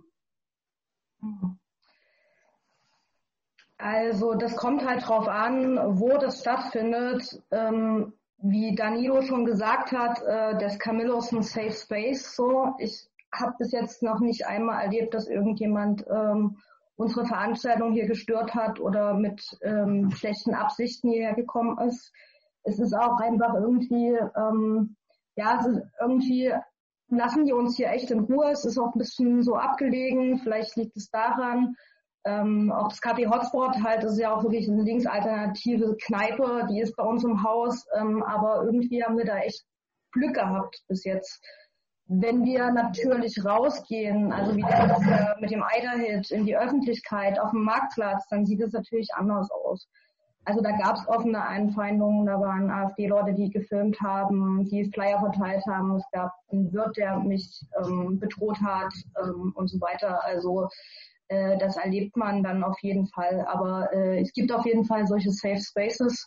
Also das kommt halt drauf an, wo das stattfindet. Ähm, wie Danilo schon gesagt hat, äh, das Camillo ist ein Safe Space. So, ich habe bis jetzt noch nicht einmal erlebt, dass irgendjemand ähm, unsere Veranstaltung hier gestört hat oder mit ähm, schlechten Absichten hierher gekommen ist. Es ist auch einfach irgendwie, ähm, ja, es ist irgendwie lassen die uns hier echt in Ruhe. Es ist auch ein bisschen so abgelegen. Vielleicht liegt es daran. Ähm, auch das Café Hotspot halt, das ist ja auch wirklich eine linksalternative Kneipe, die ist bei uns im Haus, ähm, aber irgendwie haben wir da echt Glück gehabt bis jetzt. Wenn wir natürlich rausgehen, also wie das äh, mit dem Eider-Hit in die Öffentlichkeit auf dem Marktplatz, dann sieht es natürlich anders aus. Also da gab es offene Anfeindungen, da waren AfD-Leute, die gefilmt haben, die Flyer verteilt haben, es gab einen Wirt, der mich ähm, bedroht hat ähm, und so weiter. Also das erlebt man dann auf jeden Fall. Aber äh, es gibt auf jeden Fall solche Safe Spaces.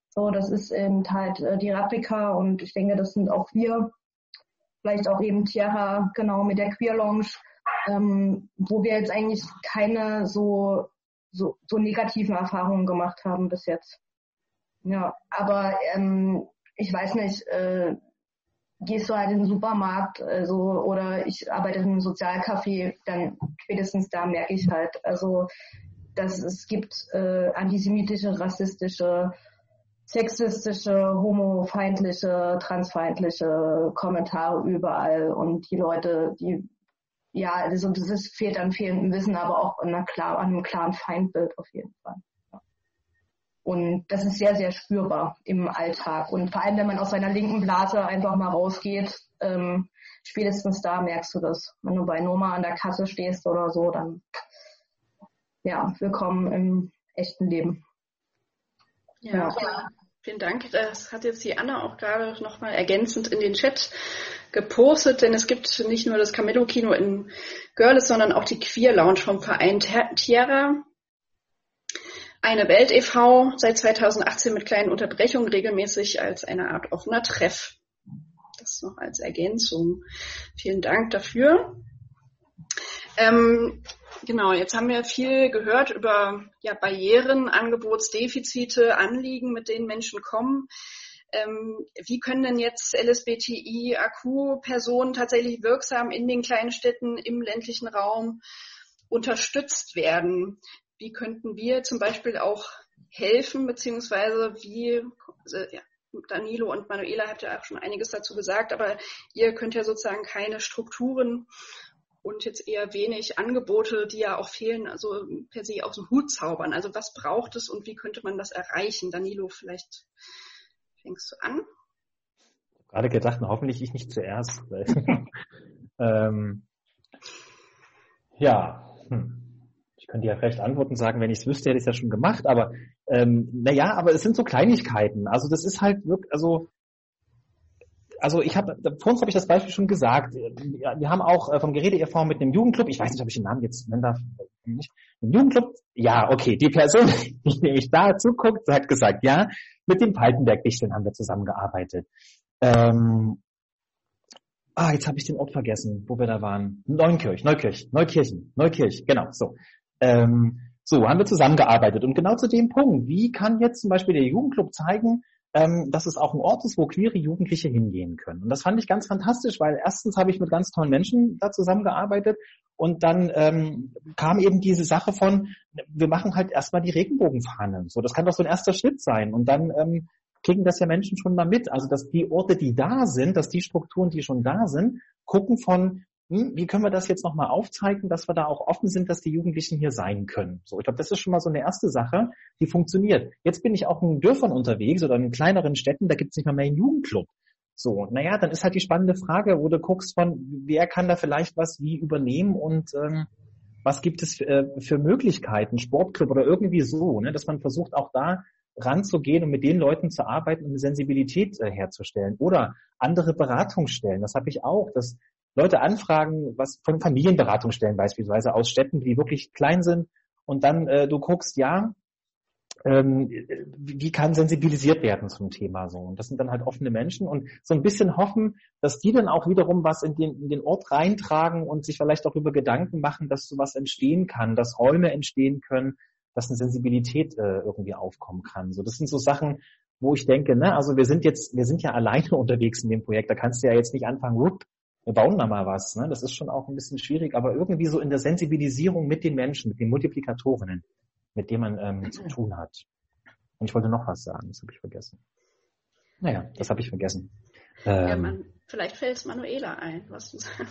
So, das ist eben halt äh, die Radrika und ich denke, das sind auch wir. Vielleicht auch eben Tiara, genau, mit der Queer Lounge, ähm, wo wir jetzt eigentlich keine so, so, so negativen Erfahrungen gemacht haben bis jetzt. Ja, aber ähm, ich weiß nicht, äh, gehst du halt in den Supermarkt also, oder ich arbeite in einem Sozialcafé, dann spätestens da merke ich halt, also dass es gibt äh, antisemitische, rassistische, sexistische, homofeindliche, transfeindliche Kommentare überall und die Leute, die, ja, also das ist, fehlt an fehlendem Wissen, aber auch an, einer klar, an einem klaren Feindbild auf jeden Fall. Ja. Und das ist sehr, sehr spürbar im Alltag und vor allem, wenn man aus seiner linken Blase einfach mal rausgeht, ähm, spätestens da merkst du das. Wenn du bei Noma an der Kasse stehst oder so, dann, ja, willkommen im echten Leben. Ja, ja. Vielen Dank. Das hat jetzt die Anna auch gerade nochmal ergänzend in den Chat gepostet, denn es gibt nicht nur das Camillo-Kino in Görlitz, sondern auch die Queer Lounge vom Verein Tiara. Eine Welt e V seit zweitausendachtzehn mit kleinen Unterbrechungen regelmäßig als eine Art offener Treff. Das noch als Ergänzung. Vielen Dank dafür. Ähm, Genau, jetzt haben wir viel gehört über ja, Barrieren, Angebotsdefizite, Anliegen, mit denen Menschen kommen. Ähm, wie können denn jetzt L S B T I A Q-Personen tatsächlich wirksam in den kleinen Städten, im ländlichen Raum unterstützt werden? Wie könnten wir zum Beispiel auch helfen, beziehungsweise wie, also, ja, Danilo und Manuela habt ja auch schon einiges dazu gesagt, aber ihr könnt ja sozusagen keine Strukturen und jetzt eher wenig Angebote, die ja auch fehlen, also per se aus dem Hut zaubern. Also was braucht es und wie könnte man das erreichen? Danilo, vielleicht fängst du an? Ich habe gerade gedacht, na, hoffentlich ich nicht zuerst. ähm, ja, hm. Ich könnte ja vielleicht Antworten sagen, wenn ich es wüsste, hätte ich es ja schon gemacht. Aber ähm, naja, aber es sind so Kleinigkeiten. Also das ist halt wirklich, also Also ich habe, vor uns habe ich das Beispiel schon gesagt. Wir haben auch vom Gerede e V mit einem Jugendclub, ich weiß nicht, ob ich den Namen jetzt nennen darf, nicht. Ein Jugendclub, ja, okay, die Person, die nämlich da zuguckt, hat gesagt, ja, mit dem Falkenberg-Dichteln haben wir zusammengearbeitet. Ähm, ah, jetzt habe ich den Ort vergessen, wo wir da waren. Neunkirch, Neukirch, Neukirchen, Neukirch, genau, so. Ähm, so, haben wir zusammengearbeitet. Und genau zu dem Punkt, wie kann jetzt zum Beispiel der Jugendclub zeigen, Ähm, dass es auch ein Ort ist, wo queere Jugendliche hingehen können. Und das fand ich ganz fantastisch, weil erstens habe ich mit ganz tollen Menschen da zusammengearbeitet und dann ähm, kam eben diese Sache von, wir machen halt erstmal die Regenbogenfahne. So, das kann doch so ein erster Schritt sein. Und dann ähm, kriegen das ja Menschen schon mal mit. Also, dass die Orte, die da sind, dass die Strukturen, die schon da sind, gucken von, hm, wie können wir das jetzt nochmal aufzeigen, dass wir da auch offen sind, dass die Jugendlichen hier sein können. So, ich glaube, das ist schon mal so eine erste Sache, die funktioniert. Jetzt bin ich auch in Dörfern unterwegs oder in kleineren Städten, da gibt es nicht mal mehr einen Jugendclub. So, naja, dann ist halt die spannende Frage, wo du guckst von, wer kann da vielleicht was wie übernehmen und ähm, was gibt es für, äh, für Möglichkeiten, Sportclub oder irgendwie so, ne, dass man versucht auch da ranzugehen und mit den Leuten zu arbeiten und eine Sensibilität äh, herzustellen. Oder andere Beratungsstellen, das habe ich auch, dass Leute anfragen, was von Familienberatungsstellen beispielsweise aus Städten, die wirklich klein sind und dann äh, du guckst, ja, ähm, wie kann sensibilisiert werden zum Thema so. Und das sind dann halt offene Menschen und so ein bisschen hoffen, dass die dann auch wiederum was in den, in den Ort reintragen und sich vielleicht auch über Gedanken machen, dass sowas entstehen kann, dass Räume entstehen können, dass eine Sensibilität äh, irgendwie aufkommen kann. So, das sind so Sachen, wo ich denke, ne, also wir sind jetzt, wir sind ja alleine unterwegs in dem Projekt, da kannst du ja jetzt nicht anfangen, whoop, wir bauen da mal was, ne? Das ist schon auch ein bisschen schwierig, aber irgendwie so in der Sensibilisierung mit den Menschen, mit den Multiplikatorinnen, mit denen man ähm, zu tun hat. Und ich wollte noch was sagen, das habe ich vergessen. Naja, das habe ich vergessen. Ähm, ja, Ähm, man, vielleicht fällt es Manuela ein, was du sagst.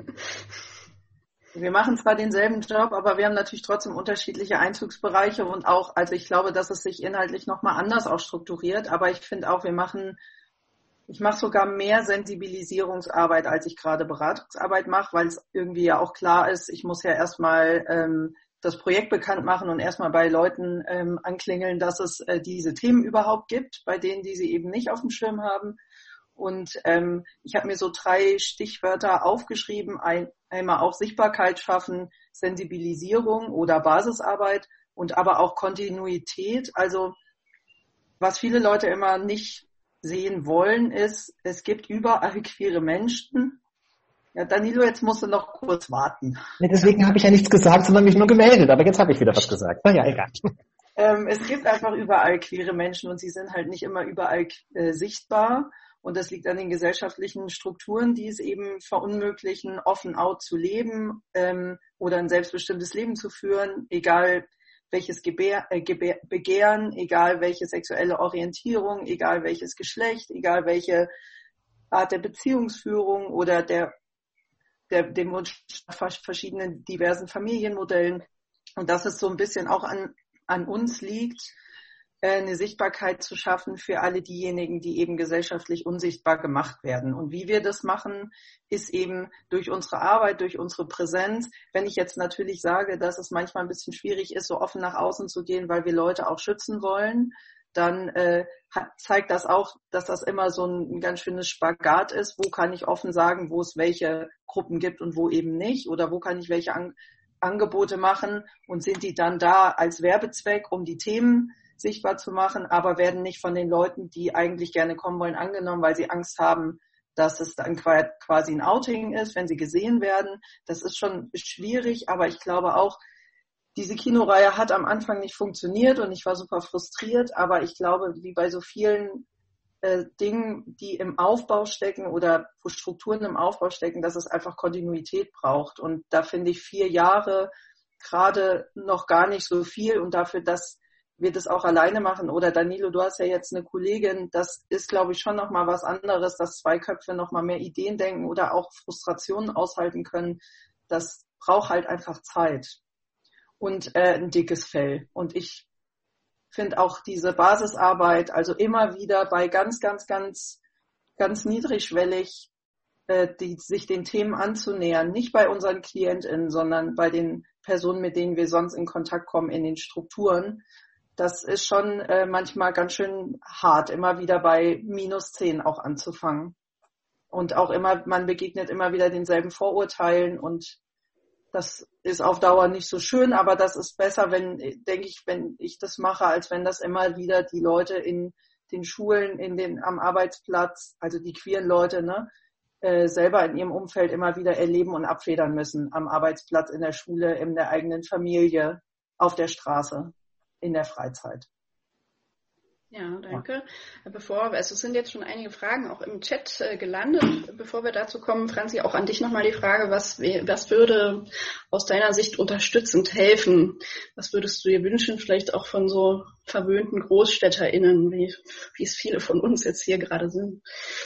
Wir machen zwar denselben Job, aber wir haben natürlich trotzdem unterschiedliche Einzugsbereiche und auch, also ich glaube, dass es sich inhaltlich nochmal anders auch strukturiert, aber ich finde auch, wir machen Ich mache sogar mehr Sensibilisierungsarbeit, als ich gerade Beratungsarbeit mache, weil es irgendwie ja auch klar ist, ich muss ja erstmal ähm, das Projekt bekannt machen und erstmal bei Leuten ähm, anklingeln, dass es äh, diese Themen überhaupt gibt, bei denen, die sie eben nicht auf dem Schirm haben. Und ähm, ich habe mir so drei Stichwörter aufgeschrieben, ein, einmal auch Sichtbarkeit schaffen, Sensibilisierung oder Basisarbeit und aber auch Kontinuität, also was viele Leute immer nicht sehen wollen, ist, es gibt überall queere Menschen. Ja, Danilo, jetzt musst du noch kurz warten. Nee, deswegen habe ich ja nichts gesagt, sondern mich nur gemeldet. Aber jetzt habe ich wieder was gesagt. Na ja, egal. Ähm, es gibt einfach überall queere Menschen und sie sind halt nicht immer überall äh, sichtbar. Und das liegt an den gesellschaftlichen Strukturen, die es eben verunmöglichen, offen out zu leben ähm, oder ein selbstbestimmtes Leben zu führen, egal welches Gebär, äh, Gebär, Begehren, egal welche sexuelle Orientierung, egal welches Geschlecht, egal welche Art der Beziehungsführung oder der, der dem Wunsch nach verschiedenen diversen Familienmodellen. Und dass es so ein bisschen auch an, an uns liegt, eine Sichtbarkeit zu schaffen für alle diejenigen, die eben gesellschaftlich unsichtbar gemacht werden. Und wie wir das machen, ist eben durch unsere Arbeit, durch unsere Präsenz. Wenn ich jetzt natürlich sage, dass es manchmal ein bisschen schwierig ist, so offen nach außen zu gehen, weil wir Leute auch schützen wollen, dann äh, hat, zeigt das auch, dass das immer so ein, ein ganz schönes Spagat ist. Wo kann ich offen sagen, wo es welche Gruppen gibt und wo eben nicht? Oder wo kann ich welche An- Angebote machen und sind die dann da als Werbezweck, um die Themen sichtbar zu machen, aber werden nicht von den Leuten, die eigentlich gerne kommen wollen, angenommen, weil sie Angst haben, dass es dann quasi ein Outing ist, wenn sie gesehen werden. Das ist schon schwierig, aber ich glaube auch, diese Kinoreihe hat am Anfang nicht funktioniert und ich war super frustriert, aber ich glaube, wie bei so vielen äh, Dingen, die im Aufbau stecken oder wo Strukturen im Aufbau stecken, dass es einfach Kontinuität braucht. Und da finde ich vier Jahre gerade noch gar nicht so viel und dafür, dass wir das auch alleine machen oder Danilo, du hast ja jetzt eine Kollegin, das ist, glaube ich, schon nochmal was anderes, dass zwei Köpfe nochmal mehr Ideen denken oder auch Frustrationen aushalten können. Das braucht halt einfach Zeit und äh, ein dickes Fell. Und ich finde auch diese Basisarbeit, also immer wieder bei ganz, ganz, ganz, ganz niedrigschwellig äh, die, sich den Themen anzunähern, nicht bei unseren KlientInnen, sondern bei den Personen, mit denen wir sonst in Kontakt kommen in den Strukturen. Das ist schon äh, manchmal ganz schön hart, immer wieder bei minus zehn auch anzufangen. Und auch immer, man begegnet immer wieder denselben Vorurteilen und das ist auf Dauer nicht so schön, aber das ist besser, wenn, denke ich, wenn ich das mache, als wenn das immer wieder die Leute in den Schulen, in den, am Arbeitsplatz, also die queeren Leute, ne, äh, selber in ihrem Umfeld immer wieder erleben und abfedern müssen. Am Arbeitsplatz, in der Schule, in der eigenen Familie, auf der Straße. In der Freizeit. Ja, danke. Ja. Bevor, also es sind jetzt schon einige Fragen auch im Chat äh, gelandet. Bevor wir dazu kommen, Franzi, auch an dich nochmal die Frage, was, was würde aus deiner Sicht unterstützend helfen? Was würdest du dir wünschen, vielleicht auch von so verwöhnten GroßstädterInnen, wie, wie es viele von uns jetzt hier gerade sind?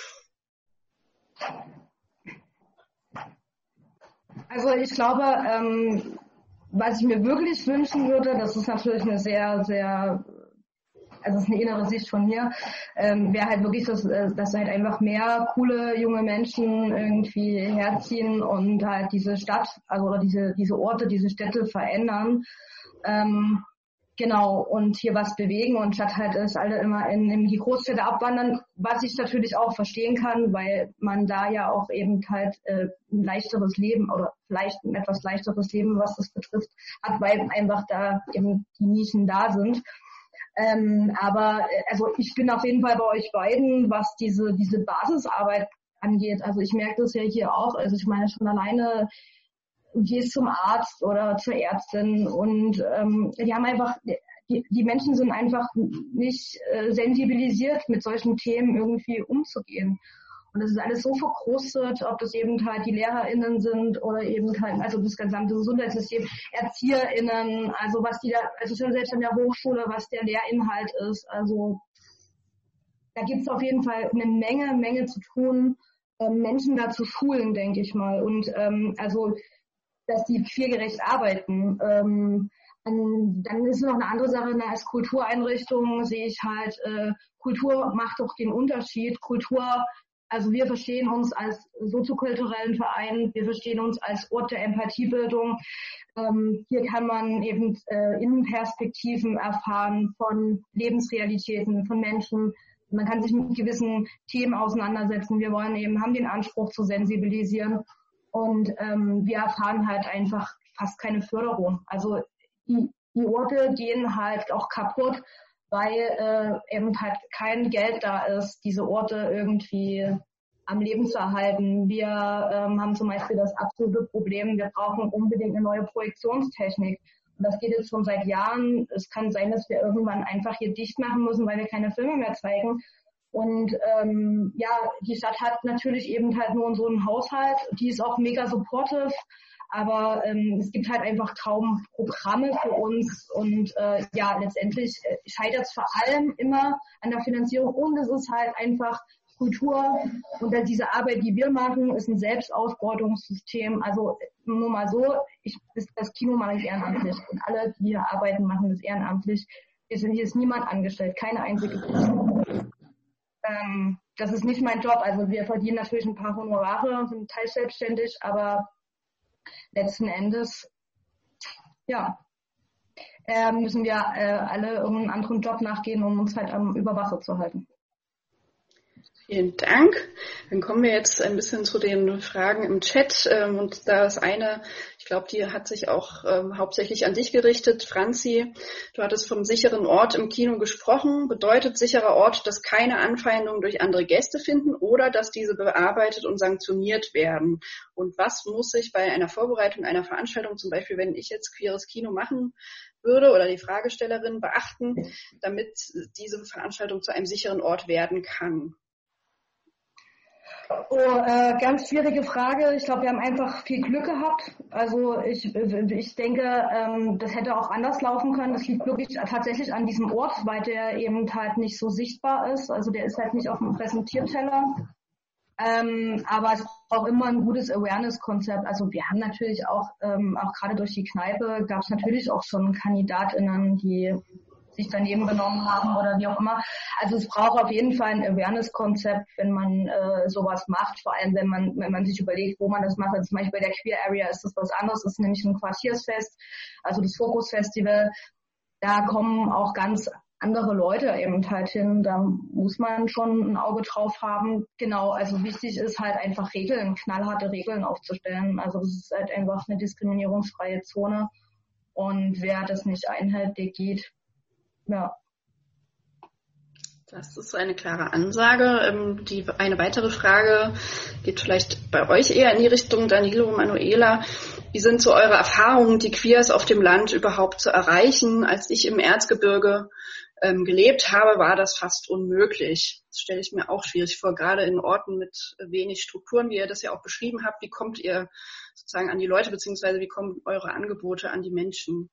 Also ich glaube, ähm, was ich mir wirklich wünschen würde, das ist natürlich eine sehr, sehr, also es ist eine innere Sicht von mir, ähm, wäre halt wirklich, dass, dass halt einfach mehr coole junge Menschen irgendwie herziehen und halt diese Stadt, also oder diese, diese Orte, diese Städte verändern. Ähm, Genau, und hier was bewegen und statt halt es alle immer in, in die Großstädte abwandern, was ich natürlich auch verstehen kann, weil man da ja auch eben halt äh, ein leichteres Leben oder vielleicht ein etwas leichteres Leben, was das betrifft, hat, weil einfach da eben die Nischen da sind. Ähm, aber also ich bin auf jeden Fall bei euch beiden, was diese diese Basisarbeit angeht. Also ich merke das ja hier auch, also ich meine schon alleine, du gehst zum Arzt oder zur Ärztin und ähm, die haben einfach, die, die Menschen sind einfach nicht äh, sensibilisiert, mit solchen Themen irgendwie umzugehen. Und das ist alles so verkrustet, ob das eben halt die LehrerInnen sind oder eben halt, also das gesamte Gesundheitssystem, ErzieherInnen, also was die da, also schon selbst an der Hochschule, was der Lehrinhalt ist, also da gibt es auf jeden Fall eine Menge, Menge zu tun, ähm, Menschen da zu schulen, denke ich mal. Und ähm, also dass die queergerecht arbeiten. Ähm, dann ist noch eine andere Sache, ne, als Kultureinrichtung sehe ich halt, äh, Kultur macht doch den Unterschied. Kultur, also wir verstehen uns als soziokulturellen Verein, wir verstehen uns als Ort der Empathiebildung. Ähm, hier kann man eben äh, Innenperspektiven erfahren von Lebensrealitäten, von Menschen. Man kann sich mit gewissen Themen auseinandersetzen. Wir wollen eben, haben den Anspruch zu sensibilisieren. Und ähm, wir erfahren halt einfach fast keine Förderung. Also die, die Orte gehen halt auch kaputt, weil äh, eben halt kein Geld da ist, diese Orte irgendwie am Leben zu erhalten. Wir ähm, haben zum Beispiel das absolute Problem, wir brauchen unbedingt eine neue Projektionstechnik. Und das geht jetzt schon seit Jahren. Es kann sein, dass wir irgendwann einfach hier dicht machen müssen, weil wir keine Filme mehr zeigen. Und ähm, ja, die Stadt hat natürlich eben halt nur so einen Haushalt, die ist auch mega supportive, aber ähm, es gibt halt einfach kaum Programme für uns und äh, ja, letztendlich scheitert es vor allem immer an der Finanzierung und es ist halt einfach Kultur und dann diese Arbeit, die wir machen, ist ein Selbstausbeutungssystem. Also nur mal so, ich, das Kino mache ich ehrenamtlich und alle, die hier arbeiten, machen das ehrenamtlich. Hier, sind, hier ist niemand angestellt, keine einzige Person. Ähm, das ist nicht mein Job. Also wir verdienen natürlich ein paar Honorare, sind teilselbstständig, aber letzten Endes, ja, äh, müssen wir äh, alle irgendeinen anderen Job nachgehen, um uns halt ähm, über Wasser zu halten. Vielen Dank. Dann kommen wir jetzt ein bisschen zu den Fragen im Chat. Und da ist eine, ich glaube, die hat sich auch ähm, hauptsächlich an dich gerichtet. Franzi, du hattest vom sicheren Ort im Kino gesprochen. Bedeutet sicherer Ort, dass keine Anfeindungen durch andere Gäste finden oder dass diese bearbeitet und sanktioniert werden? Und was muss sich bei einer Vorbereitung einer Veranstaltung, zum Beispiel wenn ich jetzt queeres Kino machen würde oder die Fragestellerin beachten, damit diese Veranstaltung zu einem sicheren Ort werden kann? Oh, äh, ganz schwierige Frage. Ich glaube, wir haben einfach viel Glück gehabt. Also ich, ich denke, ähm, das hätte auch anders laufen können. Das liegt wirklich tatsächlich an diesem Ort, weil der eben halt nicht so sichtbar ist. Also der ist halt nicht auf dem Präsentierteller. Ähm, aber es braucht immer ein gutes Awareness-Konzept. Also wir haben natürlich auch, ähm, auch gerade durch die Kneipe, gab es natürlich auch schon KandidatInnen, die sich daneben benommen haben oder wie auch immer. Also es braucht auf jeden Fall ein Awareness-Konzept, wenn man äh, sowas macht, vor allem wenn man wenn man sich überlegt, wo man das macht. Also zum Beispiel bei der Queer Area ist das was anderes, das ist nämlich ein Quartiersfest, also das Fokus-Festival. Da kommen auch ganz andere Leute eben halt hin, da muss man schon ein Auge drauf haben. Genau, also wichtig ist halt einfach Regeln, knallharte Regeln aufzustellen. Also das ist halt einfach eine diskriminierungsfreie Zone und wer das nicht einhält, der geht. Ja. Das ist eine klare Ansage. Die, eine weitere Frage geht vielleicht bei euch eher in die Richtung, Danilo, Manuela. Wie sind so eure Erfahrungen, die Queers auf dem Land überhaupt zu erreichen? Als ich im Erzgebirge ähm, gelebt habe, war das fast unmöglich. Das stelle ich mir auch schwierig vor, gerade in Orten mit wenig Strukturen, wie ihr das ja auch beschrieben habt. Wie kommt ihr sozusagen an die Leute, beziehungsweise wie kommen eure Angebote an die Menschen?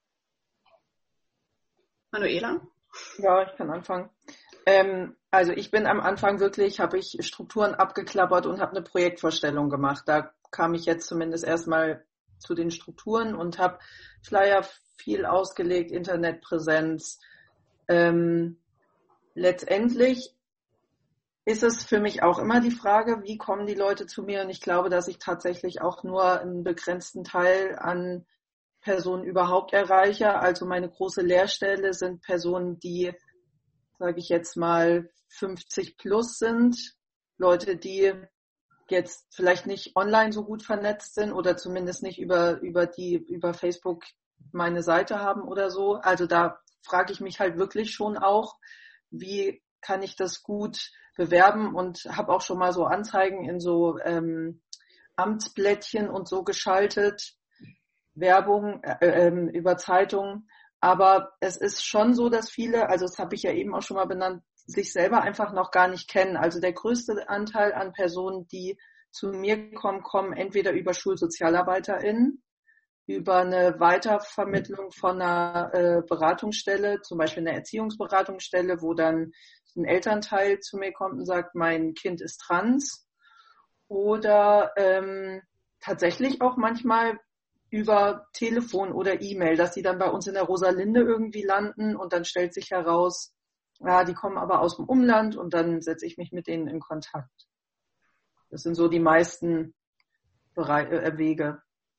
Manuela? Ja, ich kann anfangen. Ähm, also ich bin am Anfang wirklich, habe ich Strukturen abgeklappert und habe eine Projektvorstellung gemacht. Da kam ich jetzt zumindest erstmal zu den Strukturen und habe Flyer viel ausgelegt, Internetpräsenz. Ähm, letztendlich ist es für mich auch immer die Frage, wie kommen die Leute zu mir? Und ich glaube, dass ich tatsächlich auch nur einen begrenzten Teil an Personen überhaupt erreiche. Also meine große Lehrstelle sind Personen, die, sage ich jetzt mal, fünfzig plus sind. Leute, die jetzt vielleicht nicht online so gut vernetzt sind oder zumindest nicht über, über die, über Facebook meine Seite haben oder so. Also da frage ich mich halt wirklich schon auch, wie kann ich das gut bewerben und habe auch schon mal so Anzeigen in so ähm, Amtsblättchen und so geschaltet. Werbung äh, äh, über Zeitungen, aber es ist schon so, dass viele, also das habe ich ja eben auch schon mal benannt, sich selber einfach noch gar nicht kennen. Also der größte Anteil an Personen, die zu mir kommen, kommen entweder über SchulsozialarbeiterInnen, über eine Weitervermittlung von einer äh, Beratungsstelle, zum Beispiel eine Erziehungsberatungsstelle, wo dann ein Elternteil zu mir kommt und sagt, mein Kind ist trans, oder ähm, tatsächlich auch manchmal über Telefon oder E-Mail, dass die dann bei uns in der Rosalinde irgendwie landen und dann stellt sich heraus, ja, die kommen aber aus dem Umland und dann setze ich mich mit denen in Kontakt. Das sind so die meisten Bere- äh, Wege.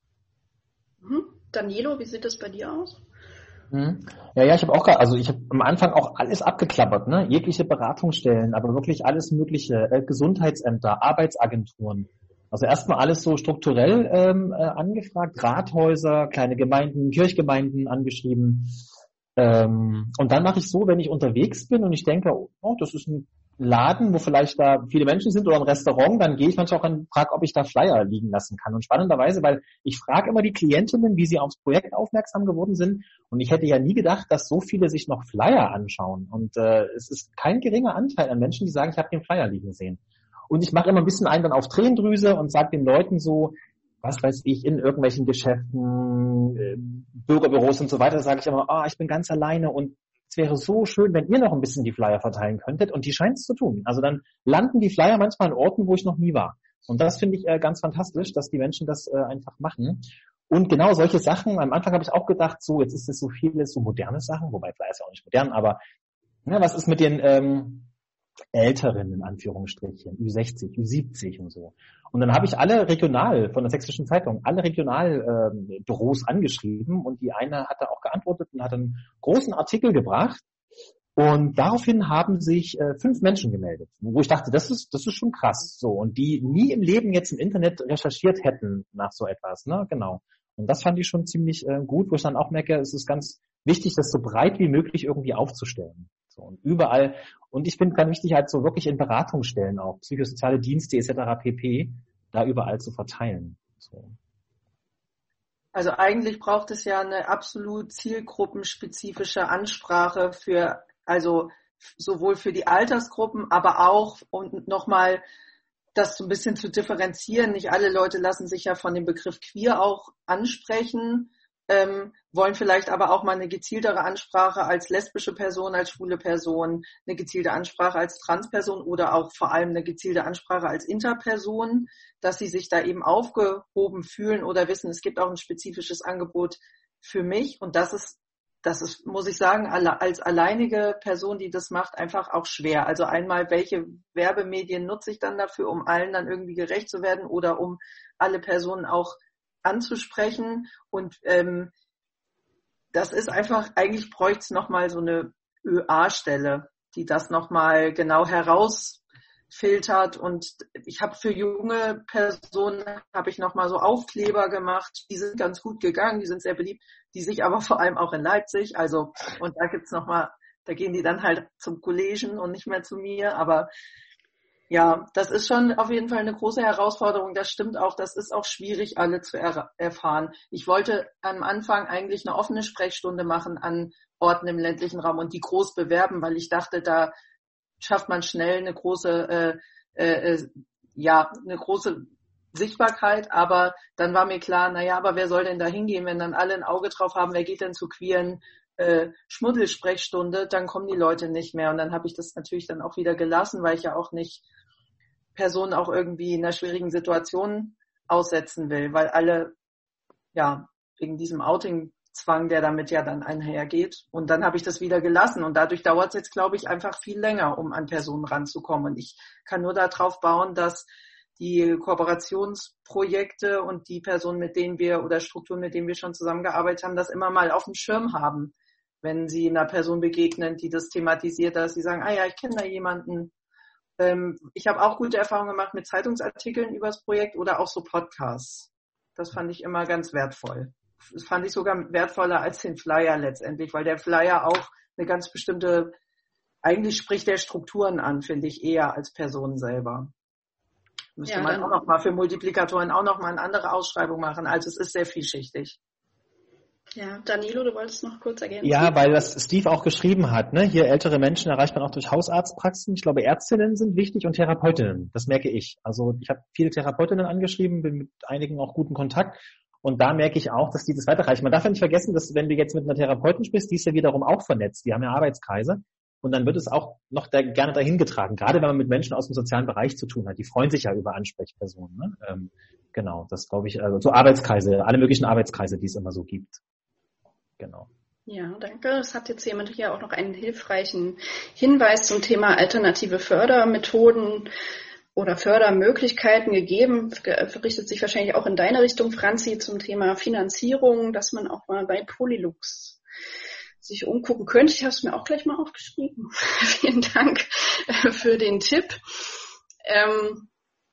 Mhm. Danilo, wie sieht das bei dir aus? Mhm. Ja, ja, ich habe auch gerade, also ich habe am Anfang auch alles abgeklappert, ne? Jegliche Beratungsstellen, aber wirklich alles Mögliche, äh, Gesundheitsämter, Arbeitsagenturen. Also erstmal alles so strukturell ähm, äh, angefragt, Rathäuser, kleine Gemeinden, Kirchgemeinden angeschrieben. Ähm, und dann mache ich so, wenn ich unterwegs bin und ich denke, oh, das ist ein Laden, wo vielleicht da viele Menschen sind oder ein Restaurant, dann gehe ich manchmal auch und frage, ob ich da Flyer liegen lassen kann. Und spannenderweise, weil ich frage immer die Klientinnen, wie sie aufs Projekt aufmerksam geworden sind. Und ich hätte ja nie gedacht, dass so viele sich noch Flyer anschauen. Und äh, es ist kein geringer Anteil an Menschen, die sagen, ich habe den Flyer liegen sehen. Und ich mache immer ein bisschen einen dann auf Tränendrüse und sage den Leuten so, was weiß ich, in irgendwelchen Geschäften, äh, Bürgerbüros und so weiter, sage ich immer, ah, oh, ich bin ganz alleine und es wäre so schön, wenn ihr noch ein bisschen die Flyer verteilen könntet. Und die scheint es zu tun. Also dann landen die Flyer manchmal an Orten, wo ich noch nie war. Und das finde ich äh, ganz fantastisch, dass die Menschen das äh, einfach machen. Und genau solche Sachen, am Anfang habe ich auch gedacht, so jetzt ist es so vieles, so moderne Sachen, wobei Flyer ist ja auch nicht modern, aber ja, was ist mit den ähm, Älteren, in Anführungsstrichen, Ü sechzig, Ü siebzig und so. Und dann habe ich alle regional, von der Sächsischen Zeitung, alle Regionalbüros ähm, angeschrieben und die eine hatte auch geantwortet und hat einen großen Artikel gebracht und daraufhin haben sich äh, fünf Menschen gemeldet, wo ich dachte, das ist das ist schon krass, so, und die nie im Leben jetzt im Internet recherchiert hätten nach so etwas, ne, genau. Und das fand ich schon ziemlich äh, gut, wo ich dann auch merke, es ist ganz wichtig, das so breit wie möglich irgendwie aufzustellen. So, und überall, und ich finde ganz wichtig, halt so wirklich in Beratungsstellen auch, psychosoziale Dienste et cetera pp., da überall zu verteilen. So. Also eigentlich braucht es ja eine absolut zielgruppenspezifische Ansprache für, also sowohl für die Altersgruppen, aber auch, um nochmal das so ein bisschen zu differenzieren, nicht alle Leute lassen sich ja von dem Begriff queer auch ansprechen, ähm, wollen vielleicht aber auch mal eine gezieltere Ansprache als lesbische Person, als schwule Person, eine gezielte Ansprache als Transperson oder auch vor allem eine gezielte Ansprache als Interperson, dass sie sich da eben aufgehoben fühlen oder wissen, es gibt auch ein spezifisches Angebot für mich. Und das ist, das ist, muss ich sagen, als alleinige Person, die das macht, einfach auch schwer. Also einmal, welche Werbemedien nutze ich dann dafür, um allen dann irgendwie gerecht zu werden oder um alle Personen auch anzusprechen, und ähm, das ist einfach, eigentlich bräuchte es nochmal so eine Ö A-Stelle, die das nochmal genau herausfiltert, und ich habe für junge Personen, habe ich nochmal so Aufkleber gemacht, die sind ganz gut gegangen, die sind sehr beliebt, die sich aber vor allem auch in Leipzig, also, und da gibt's nochmal, da gehen die dann halt zum Kollegen und nicht mehr zu mir, aber ja, das ist schon auf jeden Fall eine große Herausforderung. Das stimmt auch. Das ist auch schwierig, alle zu er- erfahren. Ich wollte am Anfang eigentlich eine offene Sprechstunde machen an Orten im ländlichen Raum und die groß bewerben, weil ich dachte, da schafft man schnell eine große, äh, äh, ja, eine große Sichtbarkeit. Aber dann war mir klar, naja, aber wer soll denn da hingehen, wenn dann alle ein Auge drauf haben, wer geht denn zu queeren äh, Schmuddelsprechstunde, dann kommen die Leute nicht mehr. Und dann habe ich das natürlich dann auch wieder gelassen, weil ich ja auch nicht Personen auch irgendwie in einer schwierigen Situation aussetzen will, weil alle, ja, wegen diesem Outing-Zwang, der damit ja dann einhergeht. Und dann habe ich das wieder gelassen. Und dadurch dauert es jetzt, glaube ich, einfach viel länger, um an Personen ranzukommen. Und ich kann nur darauf bauen, dass die Kooperationsprojekte und die Personen, mit denen wir oder Strukturen, mit denen wir schon zusammengearbeitet haben, das immer mal auf dem Schirm haben, wenn sie einer Person begegnen, die das thematisiert, dass sie sagen, ah ja, ich kenne da jemanden. Ähm, ich habe auch gute Erfahrungen gemacht mit Zeitungsartikeln über das Projekt oder auch so Podcasts. Das fand ich immer ganz wertvoll. Das fand ich sogar wertvoller als den Flyer letztendlich, weil der Flyer auch eine ganz bestimmte, eigentlich spricht der Strukturen an, finde ich, eher als Person selber. Müsste ja, man auch noch mal für Multiplikatoren auch noch mal eine andere Ausschreibung machen. Also es ist sehr vielschichtig. Ja, Danilo, du wolltest noch kurz ergänzen. Ja, weil das Steve auch geschrieben hat, ne? Hier ältere Menschen erreicht man auch durch Hausarztpraxen. Ich glaube, Ärztinnen sind wichtig und Therapeutinnen. Das merke ich. Also ich habe viele Therapeutinnen angeschrieben, bin mit einigen auch guten Kontakt. Und da merke ich auch, dass die das weiterreichen. Man darf ja nicht vergessen, dass wenn du jetzt mit einer Therapeutin sprichst, die ist ja wiederum auch vernetzt. Die haben ja Arbeitskreise. Und dann wird es auch noch da, gerne dahin getragen. Gerade wenn man mit Menschen aus dem sozialen Bereich zu tun hat. Die freuen sich ja über Ansprechpersonen. Ne? Ähm, genau, das glaube ich. Also so Arbeitskreise, alle möglichen Arbeitskreise, die es immer so gibt. Genau. Ja, danke. Es hat jetzt jemand hier auch noch einen hilfreichen Hinweis zum Thema alternative Fördermethoden oder Fördermöglichkeiten gegeben. Richtet sich wahrscheinlich auch in deine Richtung, Franzi, zum Thema Finanzierung, dass man auch mal bei Polylux sich umgucken könnte. Ich habe es mir auch gleich mal aufgeschrieben. Vielen Dank für den Tipp. Ähm,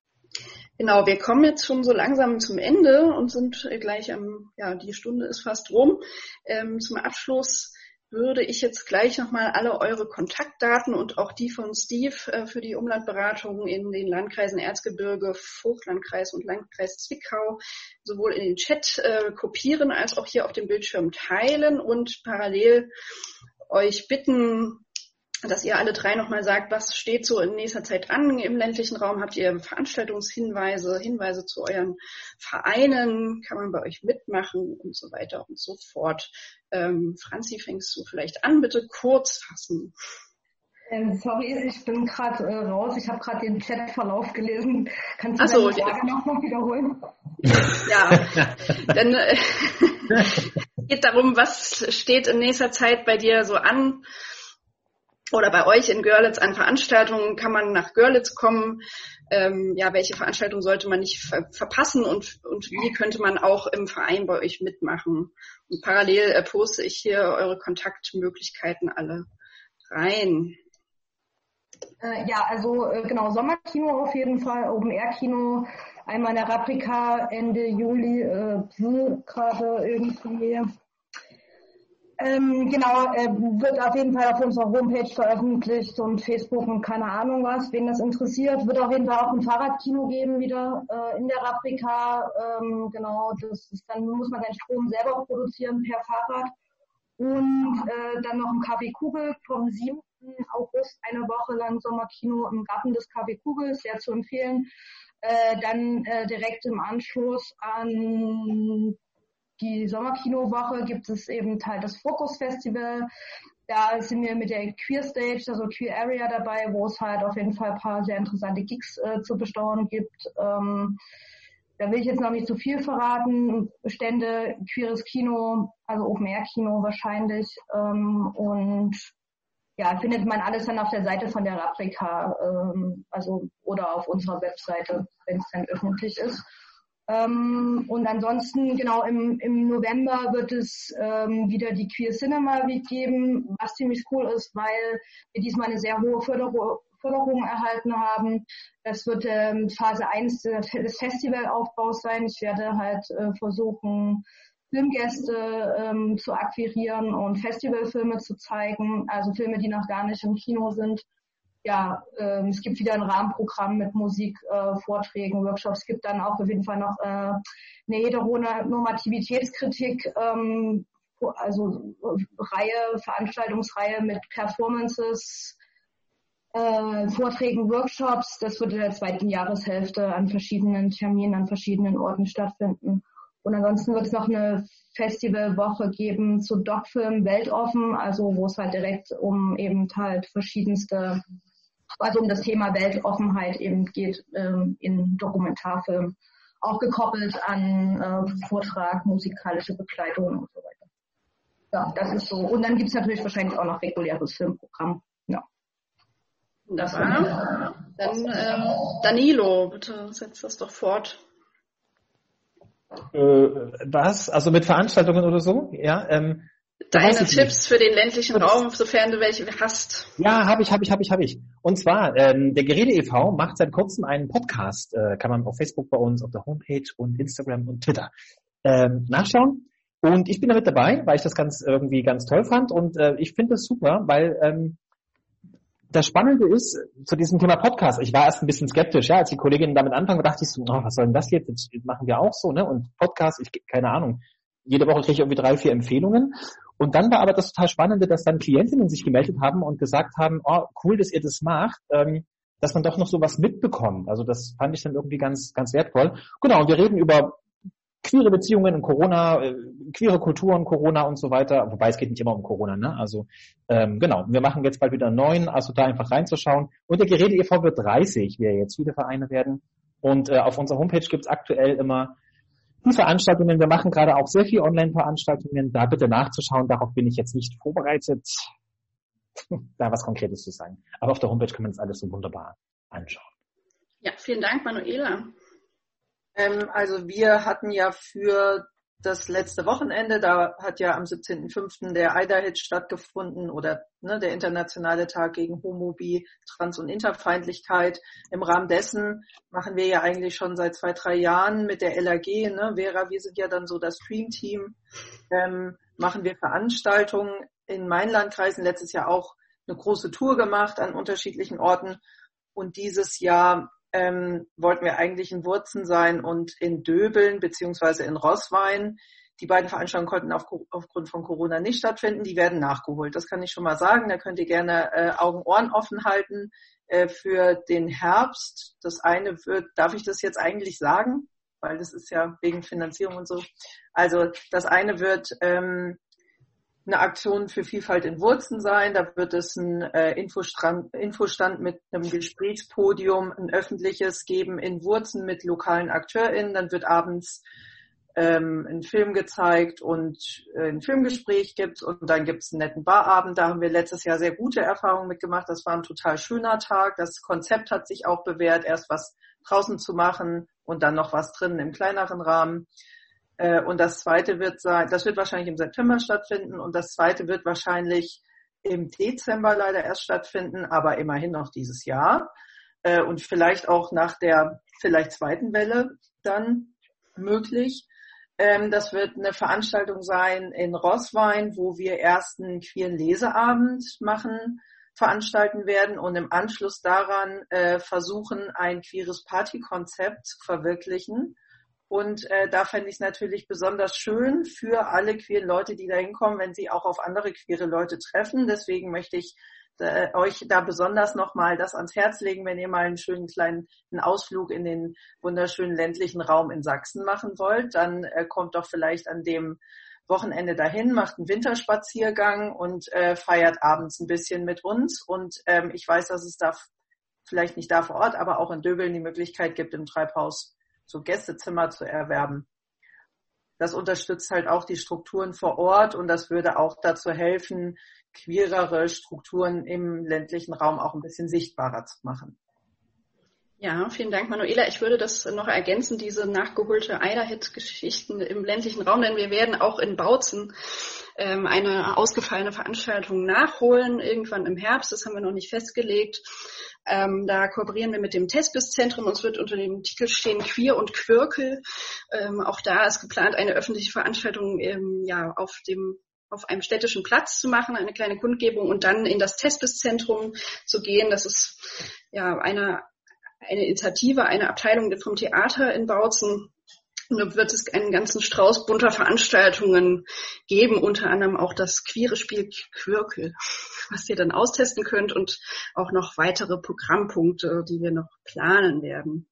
Genau, wir kommen jetzt schon so langsam zum Ende und sind gleich am, ja, die Stunde ist fast rum. Ähm, zum Abschluss würde ich jetzt gleich nochmal alle eure Kontaktdaten und auch die von Steve äh, für die Umlandberatung in den Landkreisen Erzgebirge, Vogtlandkreis und Landkreis Zwickau sowohl in den Chat äh, kopieren als auch hier auf dem Bildschirm teilen und parallel euch bitten, dass ihr alle drei nochmal sagt, was steht so in nächster Zeit an im ländlichen Raum? Habt ihr Veranstaltungshinweise, Hinweise zu euren Vereinen? Kann man bei euch mitmachen und so weiter und so fort? Ähm, Franzi, fängst du vielleicht an? Bitte kurz fassen. Ähm, sorry, ich bin gerade äh, raus. Ich habe gerade den Chatverlauf gelesen. Kannst du so, deine Frage nochmal wiederholen? Ja, dann äh, geht darum, was steht in nächster Zeit bei dir so an? Oder bei euch in Görlitz an Veranstaltungen, kann man nach Görlitz kommen? Ähm, ja, welche Veranstaltung sollte man nicht ver- verpassen und, und wie könnte man auch im Verein bei euch mitmachen? Und parallel äh, poste ich hier eure Kontaktmöglichkeiten alle rein. Äh, ja, also äh, genau, Sommerkino auf jeden Fall, Open-Air-Kino, einmal in der Raprika Ende Juli, äh, gerade irgendwie. Ähm, genau, äh, wird auf jeden Fall auf unserer Homepage veröffentlicht und Facebook und keine Ahnung was, wen das interessiert. Wird auf jeden Fall auch ein Fahrradkino geben wieder äh, in der Raprika. Ähm, genau, das ist, dann muss man seinen Strom selber produzieren per Fahrrad. Und äh, dann noch ein Café Kugel vom siebten August, eine Woche lang Sommerkino im Garten des Café Kugel, sehr zu empfehlen. Äh, dann äh, direkt im Anschluss an die Sommerkinowoche gibt es eben halt das Fokus Festival. Da sind wir mit der Queer Stage, also Queer Area dabei, wo es halt auf jeden Fall ein paar sehr interessante Gigs äh, zu bestaunen gibt. Ähm, da will ich jetzt noch nicht zu viel verraten. Stände, queeres Kino, also Open-Air-Kino wahrscheinlich. Ähm, und ja, findet man alles dann auf der Seite von der Raprika, ähm, also oder auf unserer Webseite, wenn es dann öffentlich ist. Ähm, und ansonsten, genau, im, im November wird es ähm, wieder die Queer Cinema Week geben, was ziemlich cool ist, weil wir diesmal eine sehr hohe Förderung, Förderung erhalten haben. Das wird ähm, Phase eins des Festivalaufbaus sein. Ich werde halt äh, versuchen, Filmgäste ähm, zu akquirieren und Festivalfilme zu zeigen, also Filme, die noch gar nicht im Kino sind. Ja, äh, es gibt wieder ein Rahmenprogramm mit Musik, äh, Vorträgen, Workshops. Es gibt dann auch auf jeden Fall noch äh, eine Heteronormativitätskritik, ähm, also Reihe, Veranstaltungsreihe mit Performances, äh, Vorträgen, Workshops. Das wird in der zweiten Jahreshälfte an verschiedenen Terminen, an verschiedenen Orten stattfinden. Und ansonsten wird es noch eine Festivalwoche geben zu Doc-Film Weltoffen, also wo es halt direkt um eben halt verschiedenste, also um das Thema Weltoffenheit eben geht, ähm, in Dokumentarfilm, auch gekoppelt an äh, Vortrag, musikalische Begleitung und so weiter. Ja, das ist so. Und dann gibt es natürlich wahrscheinlich auch noch reguläres Filmprogramm. Ja. Wunderbar. Dann ähm, Danilo, bitte setz das doch fort. Äh, was? Also mit Veranstaltungen oder so? Ja. Ähm, Deine Tipps nicht. Für den ländlichen Raum, sofern du welche hast. Ja, habe ich, habe ich, habe ich, habe ich. Und zwar, ähm, der Gerede e V macht seit kurzem einen Podcast, äh, kann man auf Facebook bei uns, auf der Homepage und Instagram und Twitter ähm, nachschauen. Und ich bin da mit dabei, weil ich das ganz irgendwie ganz toll fand. Und äh, ich finde das super, weil ähm, das Spannende ist zu diesem Thema Podcast. Ich war erst ein bisschen skeptisch, ja, als die Kolleginnen damit anfangen, dachte ich so, oh, was soll denn das jetzt? Das machen wir auch so, ne? Und Podcast, ich keine Ahnung. Jede Woche kriege ich irgendwie drei, vier Empfehlungen. Und dann war aber das total Spannende, dass dann Klientinnen sich gemeldet haben und gesagt haben, oh, cool, dass ihr das macht, ähm, dass man doch noch sowas mitbekommt. Also das fand ich dann irgendwie ganz, ganz wertvoll. Genau, und wir reden über queere Beziehungen und Corona, äh, queere Kulturen, Corona und so weiter. Wobei es geht nicht immer um Corona, ne? Also ähm, genau, wir machen jetzt bald wieder einen neuen, also da einfach reinzuschauen. Und der Gerede e V wird dreißig, wie ja jetzt viele Vereine werden. Und äh, auf unserer Homepage gibt's aktuell immer die Veranstaltungen. Wir machen gerade auch sehr viele Online-Veranstaltungen. Da bitte nachzuschauen. Darauf bin ich jetzt nicht vorbereitet, da was Konkretes zu sagen. Aber auf der Homepage kann man das alles so wunderbar anschauen. Ja, vielen Dank, Manuela. Ähm, also wir hatten ja für das letzte Wochenende, da hat ja am siebzehnten fünften der I D A-Hit stattgefunden oder ne, der internationale Tag gegen Homo-, Bi-, Trans- und Interfeindlichkeit. Im Rahmen dessen machen wir ja eigentlich schon seit zwei, drei Jahren mit der L A G, ne, Vera, wir sind ja dann so das Stream-Team, ähm, machen wir Veranstaltungen in meinen Landkreisen letztes Jahr auch eine große Tour gemacht an unterschiedlichen Orten. Und dieses Jahr ähm, wollten wir eigentlich in Wurzen sein und in Döbeln beziehungsweise in Roßwein. Die beiden Veranstaltungen konnten auf, aufgrund von Corona nicht stattfinden. Die werden nachgeholt. Das kann ich schon mal sagen. Da könnt ihr gerne äh, Augen, Ohren offen halten äh, für den Herbst. Das eine wird, darf ich das jetzt eigentlich sagen? Weil das ist ja wegen Finanzierung und so. Also das eine wird ähm, eine Aktion für Vielfalt in Wurzen sein. Da wird es ein äh, Infostand, Infostand mit einem Gesprächspodium, ein öffentliches geben in Wurzen mit lokalen AkteurInnen. Dann wird abends ähm, ein Film gezeigt und äh, ein Filmgespräch gibt und dann gibt es einen netten Barabend. Da haben wir letztes Jahr sehr gute Erfahrungen mitgemacht. Das war ein total schöner Tag. Das Konzept hat sich auch bewährt, erst was draußen zu machen und dann noch was drinnen im kleineren Rahmen. Und das zweite wird sein, das wird wahrscheinlich im September stattfinden und das zweite wird wahrscheinlich im Dezember leider erst stattfinden, aber immerhin noch dieses Jahr. Und vielleicht auch nach der vielleicht zweiten Welle dann möglich. Das wird eine Veranstaltung sein in Roßwein, wo wir erst einen queeren Leseabend machen, veranstalten werden und im Anschluss daran äh, versuchen, ein queeres Partykonzept zu verwirklichen. Und äh, da fände ich es natürlich besonders schön für alle queeren Leute, die da hinkommen, wenn sie auch auf andere queere Leute treffen. Deswegen möchte ich äh, euch da besonders nochmal das ans Herz legen, wenn ihr mal einen schönen kleinen einen Ausflug in den wunderschönen ländlichen Raum in Sachsen machen wollt. Dann äh, kommt doch vielleicht an dem Wochenende dahin, macht einen Winterspaziergang und äh, feiert abends ein bisschen mit uns. Und ähm, ich weiß, dass es da vielleicht nicht da vor Ort, aber auch in Döbeln die Möglichkeit gibt, im Treibhaus so Gästezimmer zu erwerben. Das unterstützt halt auch die Strukturen vor Ort und das würde auch dazu helfen, queerere Strukturen im ländlichen Raum auch ein bisschen sichtbarer zu machen. Ja, vielen Dank, Manuela. Ich würde das noch ergänzen, diese nachgeholte Eiderhit-Geschichten im ländlichen Raum, denn wir werden auch in Bautzen ähm, eine ausgefallene Veranstaltung nachholen, irgendwann im Herbst, das haben wir noch nicht festgelegt. Ähm, da kooperieren wir mit dem Thespis-Zentrum, uns wird unter dem Titel stehen Queer und Quirkel. Ähm, auch da ist geplant, eine öffentliche Veranstaltung ähm, ja, auf dem auf einem städtischen Platz zu machen, eine kleine Kundgebung und dann in das Thespis-Zentrum zu gehen. Das ist ja eine eine Initiative, eine Abteilung vom Theater in Bautzen. Und da wird es einen ganzen Strauß bunter Veranstaltungen geben, unter anderem auch das queere Spiel Quirkel, was ihr dann austesten könnt und auch noch weitere Programmpunkte, die wir noch planen werden.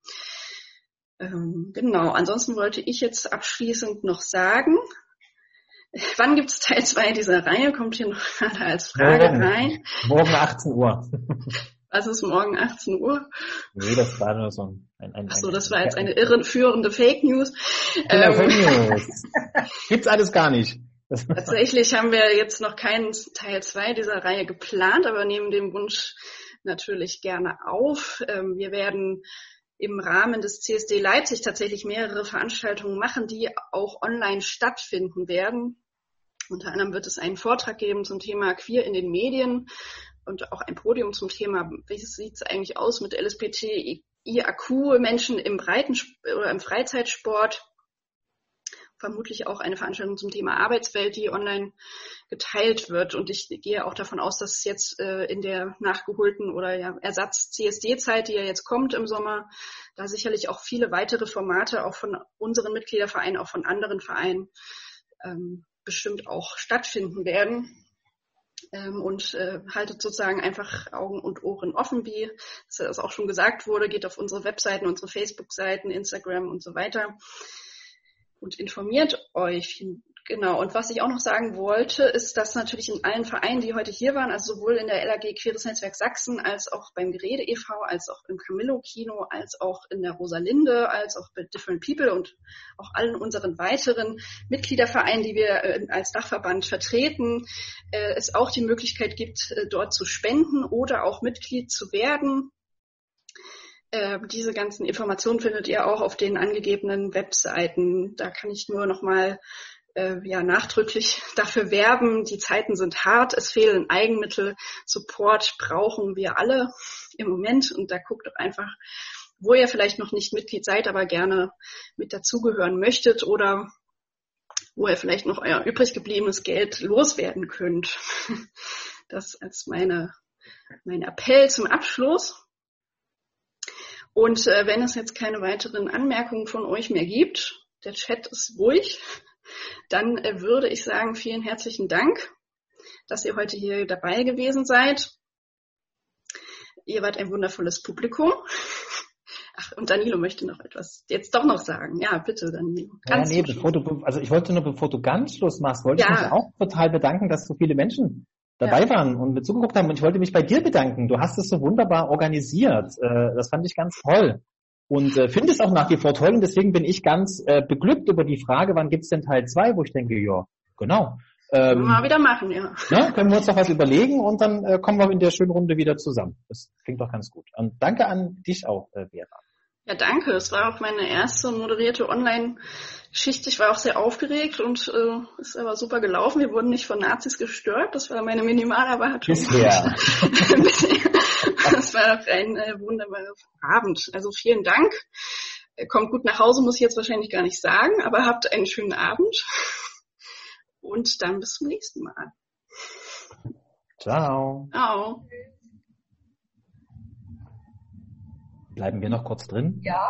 Ähm, genau, ansonsten wollte ich jetzt abschließend noch sagen, wann gibt es Teil zwei dieser Reihe? Kommt hier noch gerade als Frage morgen, rein. Morgen achtzehn Uhr. Was ist morgen achtzehn Uhr? Nee, das war nur so ein... ein, ein Ach so, das war jetzt eine irreführende Fake News. Genau, Fake News. Gibt's alles gar nicht. Tatsächlich haben wir jetzt noch keinen Teil zwei dieser Reihe geplant, aber nehmen den Wunsch natürlich gerne auf. Wir werden im Rahmen des C S D Leipzig tatsächlich mehrere Veranstaltungen machen, die auch online stattfinden werden. Unter anderem wird es einen Vortrag geben zum Thema Queer in den Medien und auch ein Podium zum Thema, wie sieht es eigentlich aus mit L S B T I A Q-Menschen im Breiten- oder im Freizeitsport. Vermutlich auch eine Veranstaltung zum Thema Arbeitswelt, die online geteilt wird. Und ich gehe auch davon aus, dass jetzt äh, in der nachgeholten oder ja, Ersatz-C S D-Zeit, die ja jetzt kommt im Sommer, da sicherlich auch viele weitere Formate auch von unseren Mitgliedervereinen, auch von anderen Vereinen ähm, bestimmt auch stattfinden werden. Ähm, und äh, haltet sozusagen einfach Augen und Ohren offen, wie das auch schon gesagt wurde, geht auf unsere Webseiten, unsere Facebook-Seiten, Instagram und so weiter und informiert euch. Genau, und was ich auch noch sagen wollte, ist, dass natürlich in allen Vereinen, die heute hier waren, also sowohl in der L A G Queeres Netzwerk Sachsen, als auch beim Gerede e V, als auch im Camillo-Kino, als auch in der Rosalinde, als auch bei Different People und auch allen unseren weiteren Mitgliedervereinen, die wir äh, als Dachverband vertreten, äh, es auch die Möglichkeit gibt, äh, dort zu spenden oder auch Mitglied zu werden. Äh, diese ganzen Informationen findet ihr auch auf den angegebenen Webseiten. Da kann ich nur noch mal äh, ja, nachdrücklich dafür werben. Die Zeiten sind hart, es fehlen Eigenmittel. Support brauchen wir alle im Moment. Und da guckt doch einfach, wo ihr vielleicht noch nicht Mitglied seid, aber gerne mit dazugehören möchtet oder wo ihr vielleicht noch euer übrig gebliebenes Geld loswerden könnt. Das als meine, mein Appell zum Abschluss. Und äh, wenn es jetzt keine weiteren Anmerkungen von euch mehr gibt, der Chat ist ruhig, dann äh, würde ich sagen, vielen herzlichen Dank, dass ihr heute hier dabei gewesen seid. Ihr wart ein wundervolles Publikum. Ach, und Danilo möchte noch etwas jetzt doch noch sagen. Ja, bitte, Danilo. Ja, nee, bevor du, also ich wollte nur, bevor du ganz Schluss machst, wollte ja. ich mich auch total bedanken, dass so viele Menschen dabei ja. waren und mir zugeguckt haben. Und ich wollte mich bei dir bedanken. Du hast es so wunderbar organisiert. Das fand ich ganz toll. Und finde es auch nach wie vor toll. Und deswegen bin ich ganz beglückt über die Frage, wann gibt's denn Teil zwei, wo ich denke, ja, genau. Ähm, mal wieder machen, ja. Ne, können wir uns doch was überlegen und dann äh, kommen wir in der schönen Runde wieder zusammen. Das klingt doch ganz gut. Und danke an dich auch, äh, Vera. Ja, danke. Es war auch meine erste moderierte Online-Geschichte. Ich war auch sehr aufgeregt und äh, ist aber super gelaufen. Wir wurden nicht von Nazis gestört. Das war meine Minimalerwartung. Bisher. Das war auch ein äh, wunderbarer Abend. Also vielen Dank. Kommt gut nach Hause, muss ich jetzt wahrscheinlich gar nicht sagen, aber habt einen schönen Abend. Und dann bis zum nächsten Mal. Ciao. Ciao. Bleiben wir noch kurz drin? Ja.